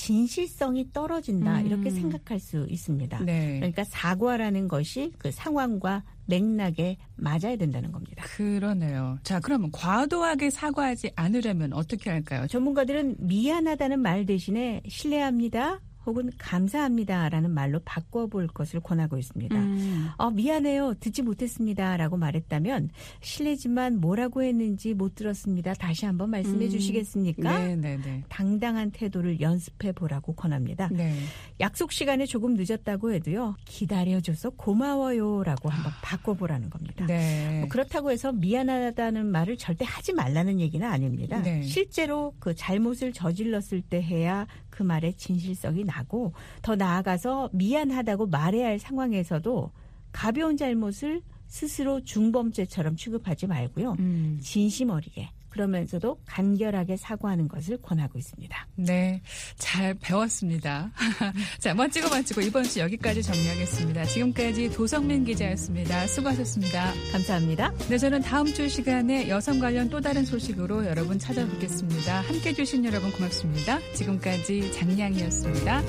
진실성이 떨어진다 음. 이렇게 생각할 수 있습니다. 네. 그러니까 사과라는 것이 그 상황과 맥락에 맞아야 된다는 겁니다. 그러네요. 자, 그러면 과도하게 사과하지 않으려면 어떻게 할까요? 전문가들은 미안하다는 말 대신에 신뢰합니다. 혹은 감사합니다라는 말로 바꿔볼 것을 권하고 있습니다. 음. 어, 미안해요. 듣지 못했습니다라고 말했다면 실례지만 뭐라고 했는지 못 들었습니다. 다시 한번 말씀해 음. 주시겠습니까? 네, 네, 네. 당당한 태도를 연습해 보라고 권합니다. 네. 약속 시간에 조금 늦었다고 해도요. 기다려줘서 고마워요라고 한번 바꿔보라는 겁니다. 네. 뭐 그렇다고 해서 미안하다는 말을 절대 하지 말라는 얘기는 아닙니다. 네. 실제로 그 잘못을 저질렀을 때 해야 그 말의 진실성이 나고 더 나아가서 미안하다고 말해야 할 상황에서도 가벼운 잘못을 스스로 중범죄처럼 취급하지 말고요. 음. 진심 어리게 그러면서도 간결하게 사과하는 것을 권하고 있습니다. 네, 잘 배웠습니다. 자, 멋지고 멋지고 이번 주 여기까지 정리하겠습니다. 지금까지 도성민 기자였습니다. 수고하셨습니다. 감사합니다. 네, 저는 다음 주 시간에 여성 관련 또 다른 소식으로 여러분 찾아뵙겠습니다. 함께해 주신 여러분 고맙습니다. 지금까지 장량이었습니다.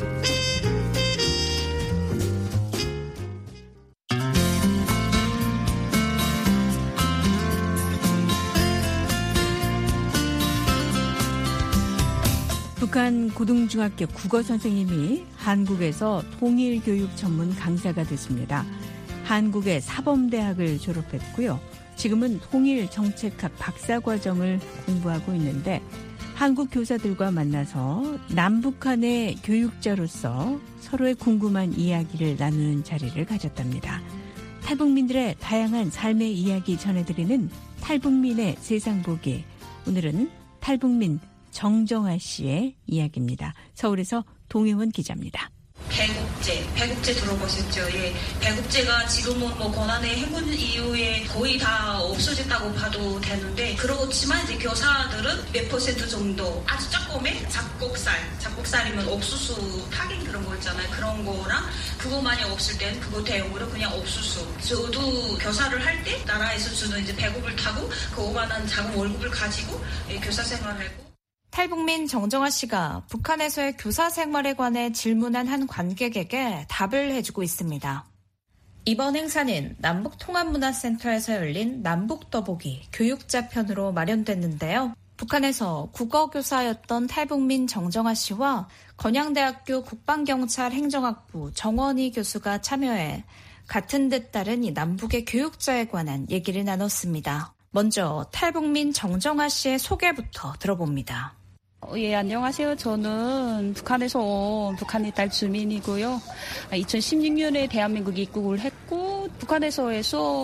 북한 고등중학교 국어 선생님이 한국에서 통일교육 전문 강사가 됐습니다. 한국의 사범대학을 졸업했고요. 지금은 통일정책학 박사과정을 공부하고 있는데 한국 교사들과 만나서 남북한의 교육자로서 서로의 궁금한 이야기를 나누는 자리를 가졌답니다. 탈북민들의 다양한 삶의 이야기 전해드리는 탈북민의 세상보기. 오늘은 탈북민 정정아 씨의 이야기입니다. 서울에서 동혜원 기자입니다. 배국제, 배국제 들어보셨죠? 예, 배국제가 지금은 뭐 권한의 행군 이후에 거의 다 없어졌다고 봐도 되는데 그렇지만 이제 교사들은 몇 퍼센트 정도 아주 조금의 잡곡살, 잡곡살이면 옥수수 타긴 그런 거 있잖아요. 그런 거랑 그거 만약 없을 땐 그거 대용으로 그냥 옥수수. 저도 교사를 할 때 나라에서 주는 이제 배급을 타고 그 오만한 작은 월급을 가지고 예, 교사 생활하고. 탈북민 정정아 씨가 북한에서의 교사 생활에 관해 질문한 한 관객에게 답을 해주고 있습니다. 이번 행사는 남북통합문화센터에서 열린 남북떠보기 교육자 편으로 마련됐는데요. 북한에서 국어교사였던 탈북민 정정아 씨와 건양대학교 국방경찰행정학부 정원희 교수가 참여해 같은 듯 다른 이 남북의 교육자에 관한 얘기를 나눴습니다. 먼저 탈북민 정정아 씨의 소개부터 들어봅니다. 예, 안녕하세요. 저는 북한에서 온 북한 이탈 주민이고요. 이천십육 년에 대한민국에 입국을 했고 북한에서의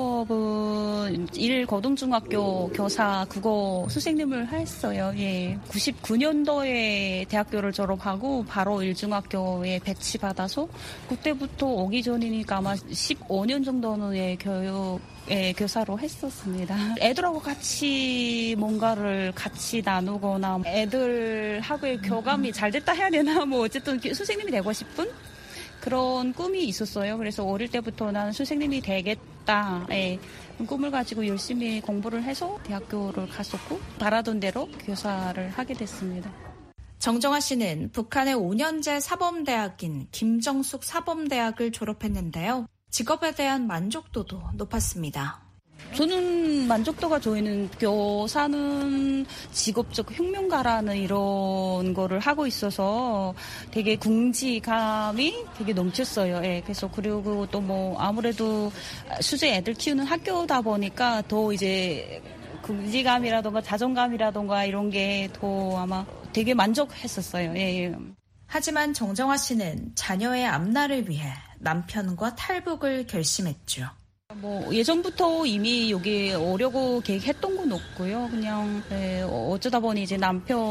수업은 일 고등중학교 교사 국어 선생님을 했어요. 예, 구십구 년도에 대학교를 졸업하고 바로 일중학교에 배치받아서 그때부터 오기 전이니까 아마 십오 년 정도는 예, 교육 예, 교사로 했었습니다. 애들하고 같이 뭔가를 같이 나누거나 애들하고의 교감이 잘 됐다 해야 되나 뭐 어쨌든 선생님이 되고 싶은 그런 꿈이 있었어요. 그래서 어릴 때부터 나는 선생님이 되겠다. 예, 꿈을 가지고 열심히 공부를 해서 대학교를 갔었고 바라던 대로 교사를 하게 됐습니다. 정정아 씨는 북한의 오 년제 사범대학인 김정숙 사범대학을 졸업했는데요. 직업에 대한 만족도도 높았습니다. 저는 만족도가 저희는 교사는 직업적 혁명가라는 이런 거를 하고 있어서 되게 궁지감이 되게 넘쳤어요. 예, 그래서 그리고 또 뭐 아무래도 수제 애들 키우는 학교다 보니까 더 이제 궁지감이라던가 자존감이라던가 이런 게 더 아마 되게 만족했었어요. 예, 예. 하지만 정정아 씨는 자녀의 앞날을 위해 남편과 탈북을 결심했죠. 뭐 예전부터 이미 여기 오려고 계획했던 건 없고요. 그냥 네, 어쩌다 보니 이제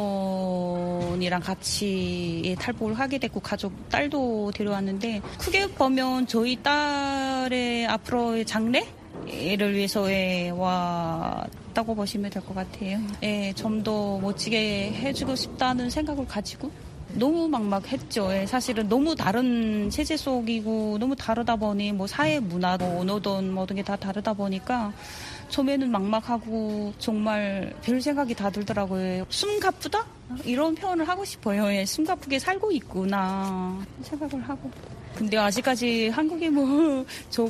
남편이랑 같이 탈북을 하게 됐고 가족 딸도 데려왔는데 크게 보면 저희 딸의 앞으로의 장래를 위해서 왔다고 보시면 될 것 같아요. 예, 좀 더 멋지게 해주고 싶다는 생각을 가지고. 너무 막막했죠. 예, 사실은 너무 다른 체제 속이고 너무 다르다 보니 뭐 사회 문화, 뭐 언어든 모든 게 다 다르다 보니까 처음에는 막막하고 정말 별 생각이 다 들더라고요. 숨가쁘다? 이런 표현을 하고 싶어요. 예, 숨가쁘게 살고 있구나 생각을 하고. 근데 아직까지 한국에 뭐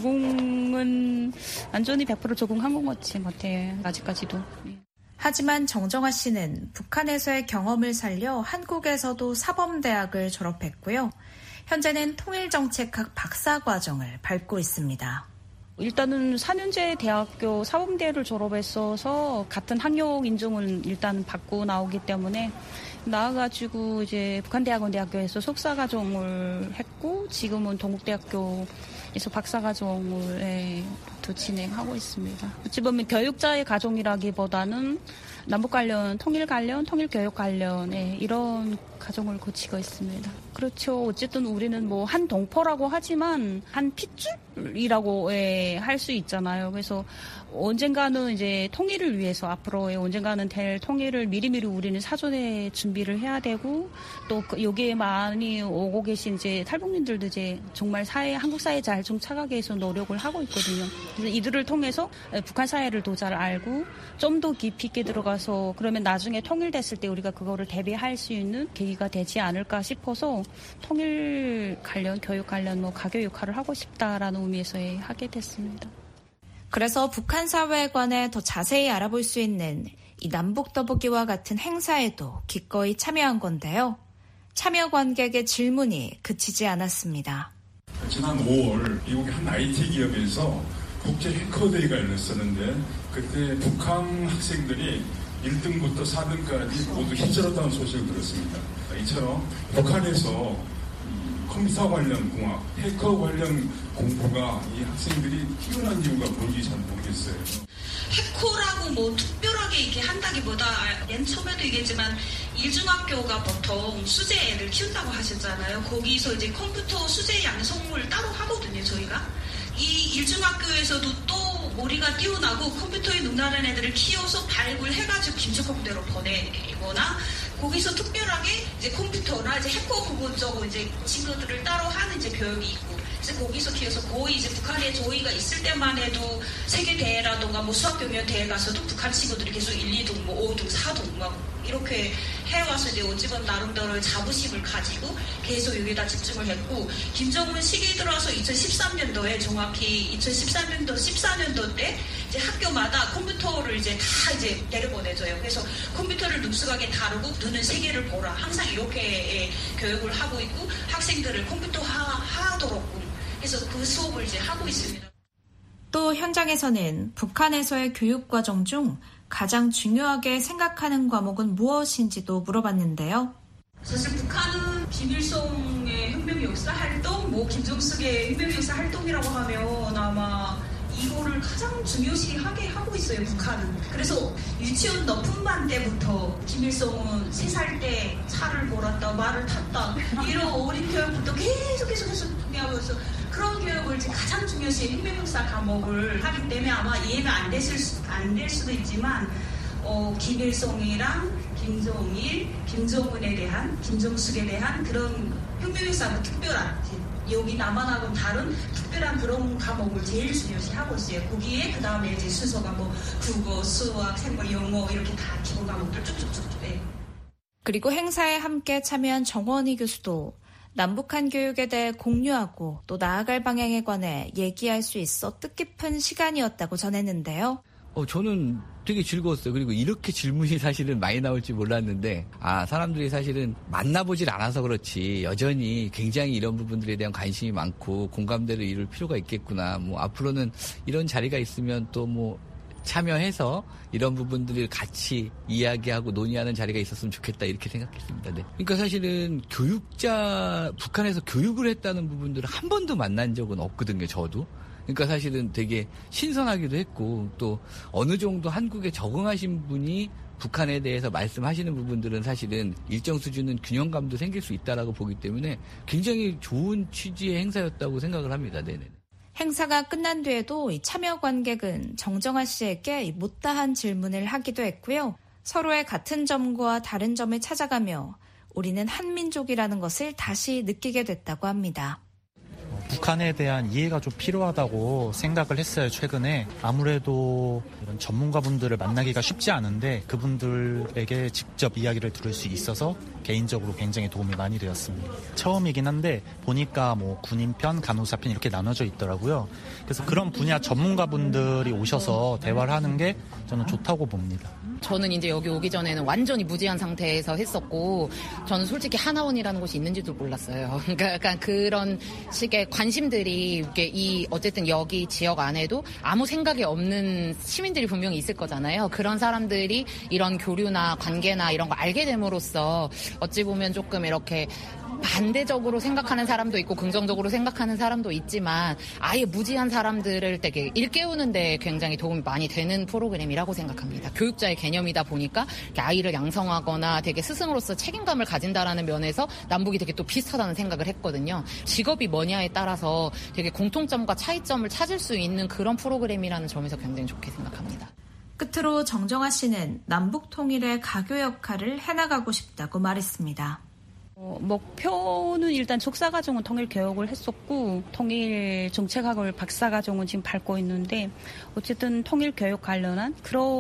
적응은 완전히 백 퍼센트 적응한 것 같지 못해 아직까지도. 하지만 정정아 씨는 북한에서의 경험을 살려 한국에서도 사범대학을 졸업했고요. 현재는 통일정책학 박사과정을 밟고 있습니다. 일단은 사 년제 대학교 사범대를 졸업했어서 같은 학력 인정을 일단 받고 나오기 때문에 나와가지고 이제 북한대학원 대학교에서 석사과정을 했고 지금은 동국대학교에서 박사과정을 예, 또 진행하고 있습니다. 어찌 보면 교육자의 과정이라기보다는 남북 관련, 통일 관련, 통일 교육 관련 예, 이런 과정을 거치고 있습니다. 그렇죠. 어쨌든 우리는 뭐 한 동포라고 하지만 한 핏줄이라고 예, 할 수 있잖아요. 그래서 언젠가는 이제 통일을 위해서 앞으로의 언젠가는 될 통일을 미리미리 우리는 사전에 준비를 해야 되고 또 여기에 많이 오고 계신 이제 탈북민들도 이제 정말 사회, 한국 사회 잘 좀 차가게 해서 노력을 하고 있거든요. 그래서 이들을 통해서 북한 사회를 더 잘 알고 좀 더 깊이 있게 들어가서 그러면 나중에 통일됐을 때 우리가 그거를 대비할 수 있는 계기가 되지 않을까 싶어서 통일 관련, 교육 관련 뭐 가교 역할을 하고 싶다라는 의미에서 하게 됐습니다. 그래서 북한 사회에 관해 더 자세히 알아볼 수 있는 이 남북 떠보기와 같은 행사에도 기꺼이 참여한 건데요. 참여 관객의 질문이 그치지 않았습니다. 지난 오월 미국의 한 아이티 기업에서 국제 해커데이가 열렸었는데 그때 북한 학생들이 일 등부터 사 등까지 모두 힘들었다는 소식을 들었습니다. 이처럼 북한에서 컴퓨터 관련 공학, 해커 관련 공부가 이 학생들이 뛰어난 이유가 뭔지 잘 모르겠어요. 해커라고 뭐 특별하게 이렇게 한다기보다 맨 처음에도 얘기했지만 일중학교가 보통 수재를 키운다고 하셨잖아요. 거기서 이제 컴퓨터 수재 양성을 따로 하거든요, 저희가. 이 일중학교에서도 또 머리가 뛰어나고 컴퓨터에 능란한 애들을 키워서 발굴해가지고 김치공대로 보내거나 거기서 특별하게 이제 컴퓨터나 이제 해커 부분 쪽으로 이제 친구들을 따로 하는 이제 교육이 있고 그래서 거기서 키워서 거의 이제 북한에 저희가 있을 때만 해도 세계대회라던가 뭐 수학경연 대회 가서도 북한 친구들이 계속 일, 이 등, 뭐 오 등, 사 등 막 이렇게 해와서 이제 어찌건 나름대로의 자부심을 가지고 계속 여기다 집중을 했고 김정은 시기 들어서 이천십삼 년도에 정확히 이천십삼 년도, 십사 년도 때 이제 학교마다 컴퓨터를 이제 다 이제 내려보내줘요. 그래서 컴퓨터를 능숙하게 다루고 눈은 세계를 보라. 항상 이렇게 교육을 하고 있고 학생들을 컴퓨터 하도록 그래서 그 수업을 이제 하고 있습니다. 또 현장에서는 북한에서의 교육 과정 중 가장 중요하게 생각하는 과목은 무엇인지도 물어봤는데요. 사실 북한은 김일성의 혁명 역사 활동, 뭐 김정숙의 혁명 역사 활동이라고 하면 아마 이거를 가장 중요시하게 하고 있어요, 북한은. 그래서 유치원 너품반 때부터 김일성은 세 살 때 차를 몰았다, 말을 탔다 이런 어린 교육부터 계속 계속 계속 하고 있어. 그런 교육을 이제 가장 중요시 혁명 역사 과목을 하기 때문에 아마 이해가 안 됐을 수, 안 될 수도 있지만 어, 김일성이랑 김정일, 김정은에 대한, 김정숙에 대한 그런 혁명 역사하고 특별한 여기 남한하고는 다른 특별한 그런 과목을 제일 중요시 하고 있어요. 거기에 그 다음에 이제 순서가 뭐 국어, 수학, 생물, 영어 이렇게 다 기본 과목들 쭉쭉쭉. 네. 그리고 행사에 함께 참여한 정원희 교수도 남북한 교육에 대해 공유하고 또 나아갈 방향에 관해 얘기할 수 있어 뜻깊은 시간이었다고 전했는데요. 어, 저는 되게 즐거웠어요. 그리고 이렇게 질문이 사실은 많이 나올지 몰랐는데 아 사람들이 사실은 만나보질 않아서 그렇지 여전히 굉장히 이런 부분들에 대한 관심이 많고 공감대를 이룰 필요가 있겠구나. 뭐 앞으로는 이런 자리가 있으면 또 뭐 참여해서 이런 부분들을 같이 이야기하고 논의하는 자리가 있었으면 좋겠다 이렇게 생각했습니다. 네. 그러니까 사실은 교육자 북한에서 교육을 했다는 부분들을 한 번도 만난 적은 없거든요. 저도. 그러니까 사실은 되게 신선하기도 했고 또 어느 정도 한국에 적응하신 분이 북한에 대해서 말씀하시는 부분들은 사실은 일정 수준은 균형감도 생길 수 있다라고 보기 때문에 굉장히 좋은 취지의 행사였다고 생각을 합니다. 네네. 행사가 끝난 뒤에도 이 참여 관객은 정정아 씨에게 못다한 질문을 하기도 했고요. 서로의 같은 점과 다른 점을 찾아가며 우리는 한민족이라는 것을 다시 느끼게 됐다고 합니다. 북한에 대한 이해가 좀 필요하다고 생각을 했어요. 최근에 아무래도 이런 전문가분들을 만나기가 쉽지 않은데 그분들에게 직접 이야기를 들을 수 있어서 개인적으로 굉장히 도움이 많이 되었습니다. 처음이긴 한데 보니까 뭐 군인편, 간호사편 이렇게 나눠져 있더라고요. 그래서 그런 분야 전문가분들이 오셔서 대화를 하는 게 저는 좋다고 봅니다. 저는 이제 여기 오기 전에는 완전히 무지한 상태에서 했었고 저는 솔직히 하나원이라는 곳이 있는지도 몰랐어요. 그러니까 약간 그런 식의 관심들이 이 어쨌든 여기 지역 안에도 아무 생각이 없는 시민들이 분명히 있을 거잖아요. 그런 사람들이 이런 교류나 관계나 이런 거 알게 됨으로써 어찌 보면 조금 이렇게 반대적으로 생각하는 사람도 있고 긍정적으로 생각하는 사람도 있지만 아예 무지한 사람들을 되게 일깨우는 데 굉장히 도움이 많이 되는 프로그램이라고 생각합니다. 교육자의 개념이다 보니까 아이를 양성하거나 되게 스승으로서 책임감을 가진다라는 면에서 남북이 되게 또 비슷하다는 생각을 했거든요. 직업이 뭐냐에 따라서 되게 공통점과 차이점을 찾을 수 있는 그런 프로그램이라는 점에서 굉장히 좋게 생각합니다. 끝으로 정정아 씨는 남북 통일의 가교 역할을 해나가고 싶다고 말했습니다. 어, 목표는 일단 족사과정은 통일 교육을 했었고 통일 정책학을 박사과정은 지금 밟고 있는데 어쨌든 통일 교육 관련한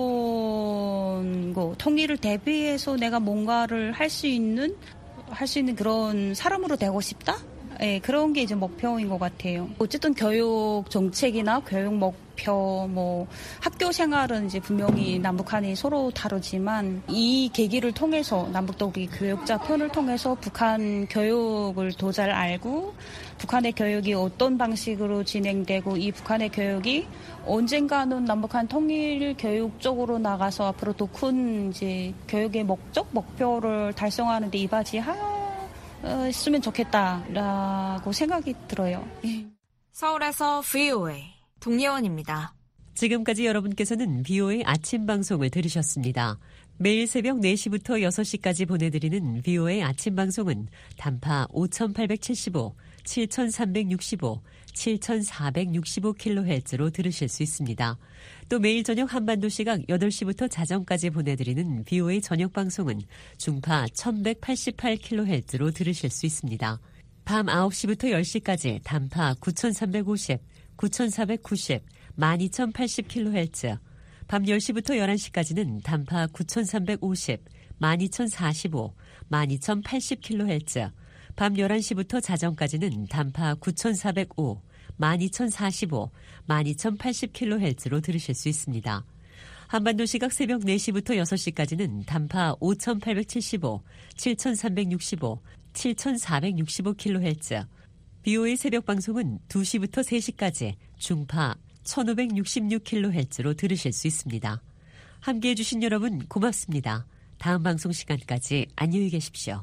그런 거 통일을 대비해서 내가 뭔가를 할 수 있는 할 수 있는 그런 사람으로 되고 싶다. 예, 그런 게 이제 목표인 것 같아요. 어쨌든 교육 정책이나 교육 목표, 뭐 학교 생활은 이제 분명히 남북한이 서로 다르지만 이 계기를 통해서 남북도 우리 교육자 편을 통해서 북한 교육을 더 잘 알고 북한의 교육이 어떤 방식으로 진행되고 이 북한의 교육이 언젠가는 남북한 통일 교육 쪽으로 나가서 앞으로 더 큰 이제 교육의 목적, 목표를 달성하는 데 이바지했으면 좋겠다라고 생각이 들어요. 서울에서 브이오에이 동예원입니다. 지금까지 여러분께서는 브이오에이 아침 방송을 들으셨습니다. 매일 새벽 네 시부터 여섯 시까지 보내드리는 브이오에이 아침 방송은 단파 오천팔백칠십오, 칠천삼백육십오, 칠천사백육십오 킬로헤르츠로 들으실 수 있습니다. 또 매일 저녁 한반도 시각 여덟 시부터 자정까지 보내드리는 브이오에이 저녁 방송은 중파 천백팔십팔 킬로헤르츠로 들으실 수 있습니다. 밤 아홉 시부터 열 시까지 단파 구천삼백오십, 구천사백구십, 만 이천팔십 킬로헤르츠, 밤 열 시부터 열한 시까지는 단파 구천삼백오십, 만 이천사십오, 만 이천팔십 킬로헤르츠, 밤 열한 시부터 자정까지는 단파 구천사백오, 만 이천사십오, 만 이천팔십 킬로헤르츠로 들으실 수 있습니다. 한반도 시각 새벽 네 시부터 여섯 시까지는 단파 오천팔백칠십오, 칠천삼백육십오, 칠천사백육십오 킬로헤르츠, 브이오에이 새벽 방송은 두 시부터 세 시까지 중파 천오백육십육 킬로헤르츠로 들으실 수 있습니다. 함께해 주신 여러분 고맙습니다. 다음 방송 시간까지 안녕히 계십시오.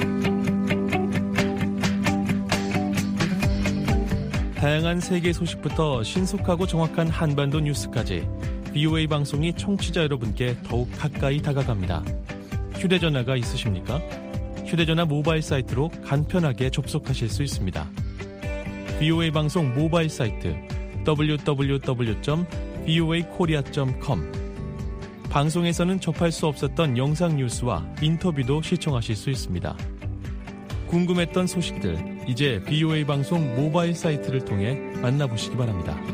다양한 세계 소식부터 신속하고 정확한 한반도 뉴스까지 브이오에이 방송이 청취자 여러분께 더욱 가까이 다가갑니다. 휴대전화가 있으십니까? 휴대전화 모바일 사이트로 간편하게 접속하실 수 있습니다. 브이오에이 방송 모바일 사이트 더블유 더블유 더블유 점 브이오에이 코리아 점 컴. 방송에서는 접할 수 없었던 영상 뉴스와 인터뷰도 시청하실 수 있습니다. 궁금했던 소식들, 이제 브이오에이 방송 모바일 사이트를 통해 만나보시기 바랍니다.